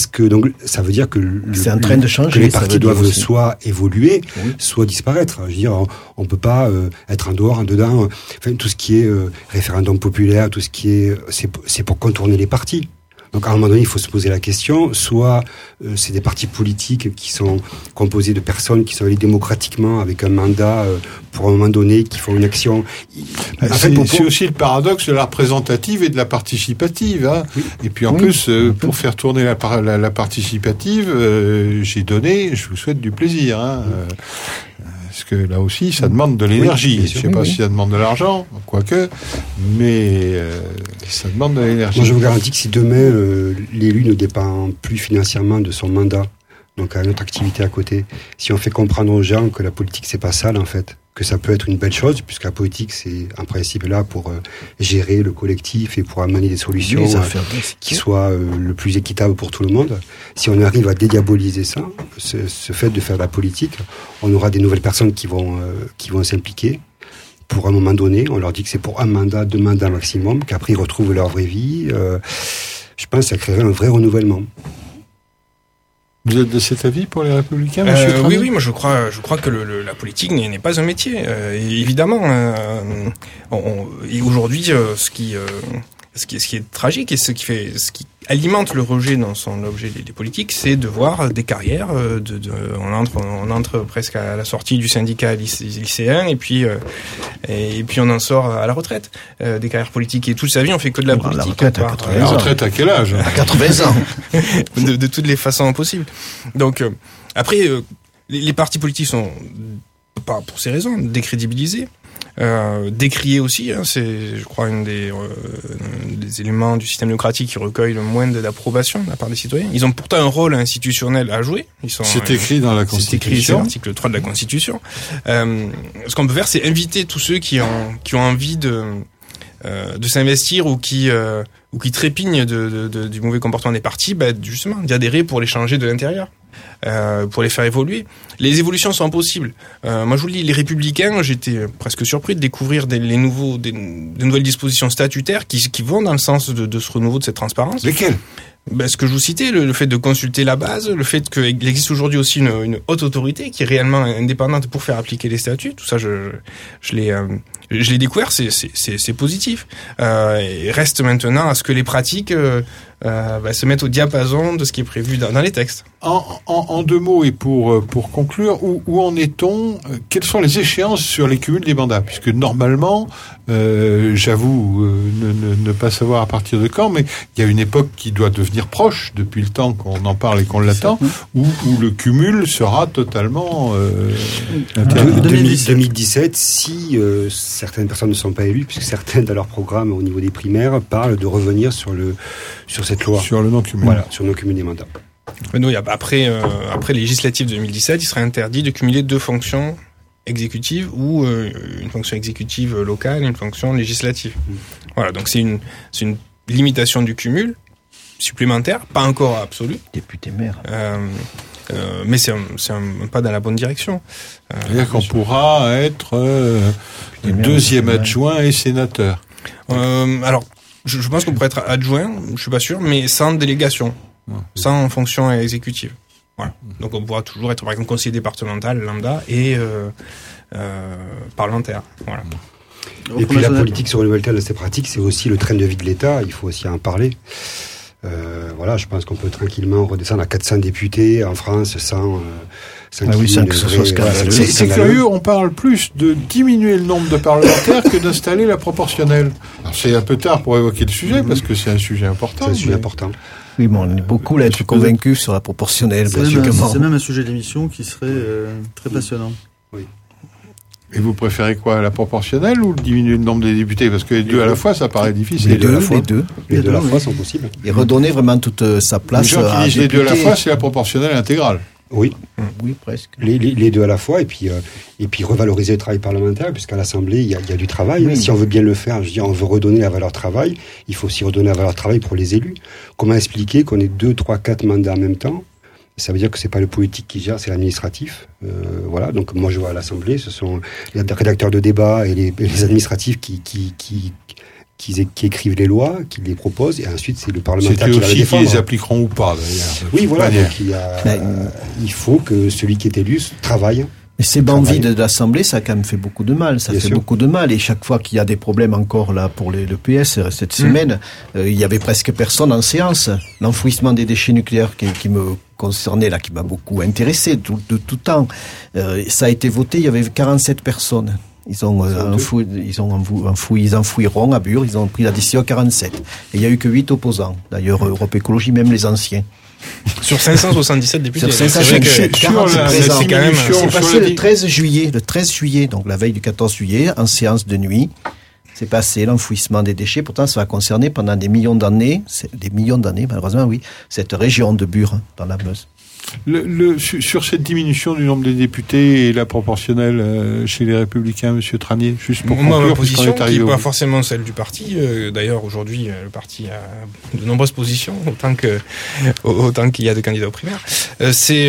ça veut dire que c'est en train de changer, que les partis doivent soit évoluer, soit disparaître. Je veux dire, on peut pas être en dehors, en dedans. Enfin, tout ce qui est référendum populaire, tout ce qui est, c'est pour contourner les partis. Donc à un moment donné, il faut se poser la question, soit c'est des partis politiques qui sont composés de personnes qui sont élus démocratiquement avec un mandat pour un moment donné, qui font une action. C'est aussi le paradoxe de la représentative et de la participative. Hein. Oui. Et puis en plus, pour faire tourner la participative, j'ai donné, je vous souhaite du plaisir. Hein. Parce que là aussi, ça demande de l'énergie. Je ne sais pas si ça demande de l'argent, quoique, mais ça demande de l'énergie. Moi, je vous garantis que si demain, l'élu ne dépend plus financièrement de son mandat, donc à une autre activité à côté, si on fait comprendre aux gens que la politique, c'est pas sale, en fait, que ça peut être une belle chose, puisque la politique, c'est en principe là pour gérer le collectif et pour amener des solutions qui soient le plus équitables pour tout le monde. Si on arrive à dédiaboliser ça, ce fait de faire de la politique, on aura des nouvelles personnes qui vont s'impliquer. Pour un moment donné, on leur dit que c'est pour un mandat, 2 mandats maximum, qu'après ils retrouvent leur vraie vie. Je pense que ça créerait un vrai renouvellement. Vous êtes de cet avis pour les Républicains, monsieur Trami ? Oui, moi je crois que la politique n'est pas un métier. Évidemment, aujourd'hui, ce qui est tragique et ce qui alimente le rejet dans son objet des politiques, c'est de voir des carrières. On entre presque à la sortie du syndicat lycéen et puis on en sort à la retraite. Des carrières politiques et toute sa vie on fait que de la politique. La retraite à quel âge ? À 80 ans. de toutes les façons possibles. Donc après, les partis politiques sont, pas pour ces raisons, décrédibilisés. Décrié aussi, c'est, je crois, un des éléments du système démocratique qui recueille le moins d'approbation de la part des citoyens. Ils ont pourtant un rôle institutionnel à jouer. C'est écrit dans la Constitution. C'est écrit, c'est l'article 3 de la Constitution. Ce qu'on peut faire, c'est inviter tous ceux qui ont envie de s'investir ou qui trépignent du mauvais comportement des partis, justement, d'y adhérer pour les changer de l'intérieur. Pour les faire évoluer. Les évolutions sont possibles. Moi, je vous le dis, les Républicains, j'étais presque surpris de découvrir des nouvelles dispositions statutaires qui vont dans le sens de ce renouveau, de cette transparence. Lesquelles ? Ce que je vous citais, le fait de consulter la base, le fait qu'il existe aujourd'hui aussi une haute autorité qui est réellement indépendante pour faire appliquer les statuts. Tout ça, je l'ai découvert, c'est positif. Il reste maintenant à ce que les pratiques se mettent au diapason de ce qui est prévu dans les textes. En 2 mots et pour conclure, où en est-on ? Quelles sont les échéances sur les cumuls des mandats ? Puisque normalement, j'avoue ne pas savoir à partir de quand, mais il y a une époque qui doit devenir proche depuis le temps qu'on en parle et qu'on l'attend, où le cumul sera totalement interdit. 2017, si certaines personnes ne sont pas élues, puisque certaines dans leur programme au niveau des primaires parlent de revenir sur cette loi. Sur le non-cumul. Voilà, sur le non-cumul des mandats. Nous, après les législatives de 2017, il serait interdit de cumuler 2 fonctions exécutives ou une fonction exécutive locale et une fonction législative. Voilà, donc c'est une limitation du cumul supplémentaire, pas encore absolue. Député maire. Mais c'est un pas dans la bonne direction. C'est-à-dire qu'on pourra être 2e adjoint et sénateur. Alors, je pense qu'on pourrait être adjoint, je suis pas sûr, mais sans délégation, sans fonction exécutive. Voilà. Donc on pourra toujours être, par exemple, conseiller départemental, lambda, et parlementaire. Voilà. Et puis la politique se renouvelle-t-elle de ces pratiques, c'est aussi le train de vie de l'État, il faut aussi en parler. Je pense qu'on peut tranquillement redescendre à 400 députés en France sans que ce soit scandaleux. C'est curieux, on parle plus de diminuer le nombre de parlementaires que d'installer la proportionnelle. Alors c'est un peu tard pour évoquer le sujet, parce que c'est un sujet important. C'est un sujet important. Oui, bon, on est beaucoup là, être convaincus sur la proportionnelle. C'est même un sujet d'émission qui serait très passionnant. Oui. Et vous préférez quoi, la proportionnelle ou diminuer le nombre des députés ? Parce que les deux à la fois, ça paraît difficile. Les deux à la fois sont possibles. Et redonner vraiment toute sa place. Les gens qui disent les 2 à la fois, c'est la proportionnelle intégrale. Oui. Oui, presque. Les 2 à la fois, et puis revaloriser le travail parlementaire, puisqu'à l'Assemblée, il y a du travail. Oui. Si on veut bien le faire, on veut redonner la valeur travail, il faut aussi redonner la valeur travail pour les élus. Comment expliquer qu'on ait 2, 3, 4 mandats en même temps ? Ça veut dire que c'est pas le politique qui gère, c'est l'administratif. Voilà. Donc moi je vois à l'Assemblée, ce sont les rédacteurs de débat et les administratifs qui écrivent les lois, qui les proposent, et ensuite c'est le parlementaire qui va les défendre. Qui les appliqueront ou pas d'ailleurs. Oui, voilà. Donc il faut que celui qui est élu travaille. Mais ces bancs vides de l'Assemblée, ça a quand même fait beaucoup de mal. Ça fait beaucoup de mal. Et chaque fois qu'il y a des problèmes encore là pour le PS cette semaine, il y avait presque personne en séance. L'enfouissement des déchets nucléaires qui me concernait là, qui m'a beaucoup intéressé de tout temps. Ça a été voté. Il y avait 47 personnes. Ils enfouiront à Bure. Ils ont pris la décision 47. Et il y a eu que 8 opposants. D'ailleurs, Europe Écologie, même les anciens. Sur 577 députés. Sur 577, 40 présents. C'est quand même. C'est passé le 13 juillet, donc la veille du 14 juillet, en séance de nuit. C'est passé l'enfouissement des déchets. Pourtant, ça va concerner pendant des millions d'années, malheureusement, oui, cette région de Bure, dans la Meuse. Sur cette diminution du nombre des députés et la proportionnelle chez les Républicains, Monsieur Tranier, juste pour conclure, ma position, qui n'est pas forcément celle du parti. D'ailleurs, aujourd'hui, le parti a de nombreuses positions, autant qu'il y a de candidats aux primaires. C'est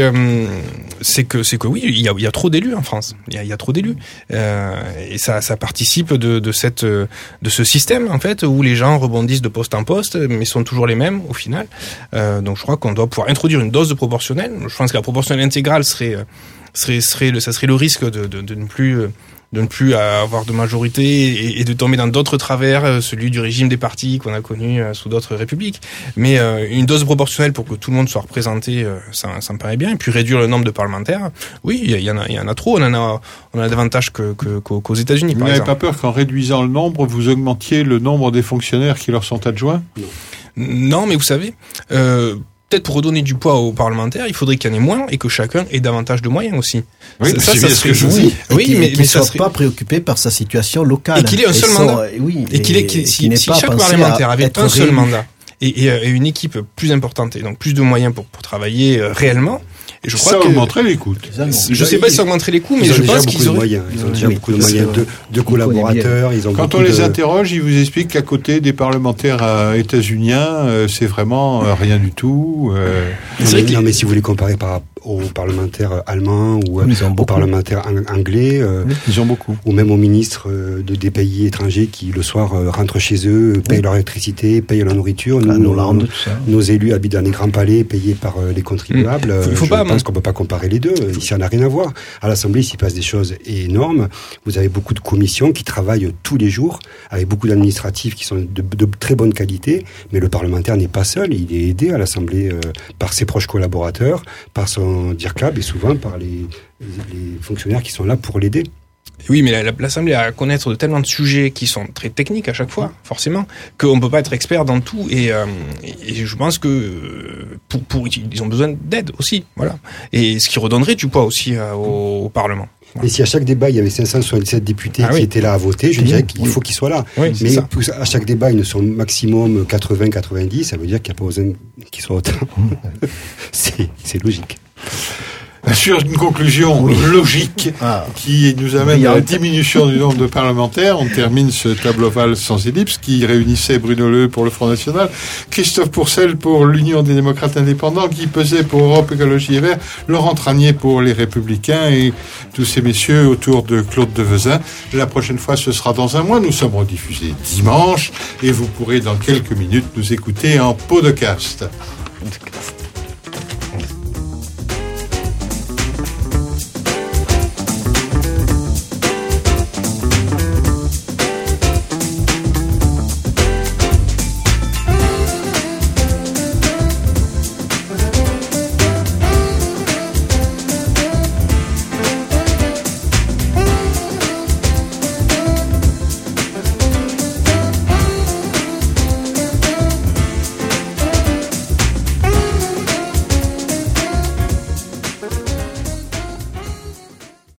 que oui, il y a trop d'élus en France. Il y a trop d'élus, et ça participe de ce système en fait où les gens rebondissent de poste en poste, mais sont toujours les mêmes au final. Donc, je crois qu'on doit pouvoir introduire une dose de proportionnelle. Je pense que la proportionnelle intégrale serait le risque de ne plus avoir de majorité et de tomber dans d'autres travers, celui du régime des partis qu'on a connu sous d'autres républiques. Mais une dose proportionnelle pour que tout le monde soit représenté, ça me paraît bien. Et puis réduire le nombre de parlementaires, oui, il y en a trop. On a davantage qu'aux États-Unis, par exemple. Vous n'avez pas peur qu'en réduisant le nombre, vous augmentiez le nombre des fonctionnaires qui leur sont adjoints ? Non, mais vous savez, peut-être pour redonner du poids aux parlementaires, il faudrait qu'il y en ait moins et que chacun ait davantage de moyens aussi. Oui, ça serait oui, mais qu'il ne soit serait pas préoccupé par sa situation locale. Et qu'il ait un seul mandat. Si chaque parlementaire avait un seul mandat et une équipe plus importante et donc plus de moyens pour travailler réellement. Et je crois ça augmenterait les coûts. Je sais pas si ça augmenterait les coûts, mais je pense qu'ils auraient... Ils ont déjà beaucoup de moyens de collaborateurs. Quand on les interroge, ils vous expliquent qu'à côté des parlementaires états-uniens, c'est vraiment rien du tout. Non, mais si vous voulez comparer aux parlementaires allemands ou aux parlementaires anglais, ils ont beaucoup. Ou même aux ministres des pays étrangers qui le soir rentrent chez eux, payent leur électricité, payent leur nourriture. Nos élus habitent dans des grands palais payés par les contribuables. Je pense qu'on peut pas comparer les deux. Ici, ça n'a rien à voir. À l'Assemblée, il s'y passe des choses énormes. Vous avez beaucoup de commissions qui travaillent tous les jours, avec beaucoup d'administratifs qui sont de très bonne qualité. Mais le parlementaire n'est pas seul. Il est aidé à l'Assemblée par ses proches collaborateurs, par son DIRCAB et souvent par les fonctionnaires qui sont là pour l'aider. Oui, mais l'Assemblée a à connaître de tellement de sujets qui sont très techniques à chaque fois, forcément, qu'on ne peut pas être expert dans tout. Et je pense que ils ont besoin d'aide aussi, voilà. Et ce qui redonnerait du poids aussi au Parlement. Et si à chaque débat, il y avait 577 députés qui étaient là à voter, je dirais qu'il faut qu'ils soient là. Oui, mais à chaque débat, ils ne sont maximum 80-90, ça veut dire qu'il n'y a pas besoin qu'ils soient autant. C'est logique. Sur une conclusion logique qui nous amène à la diminution du nombre de parlementaires, on termine ce tableau ovale sans ellipse qui réunissait Bruno Le pour le Front National, Christophe Pourcel pour l'Union des démocrates indépendants, Guy Peset pour Europe Écologie et Verts, Laurent Tranier pour les Républicains et tous ces messieurs autour de Claude Devezin. La prochaine fois, ce sera dans un mois. Nous sommes rediffusés dimanche et vous pourrez dans quelques minutes nous écouter en podcast.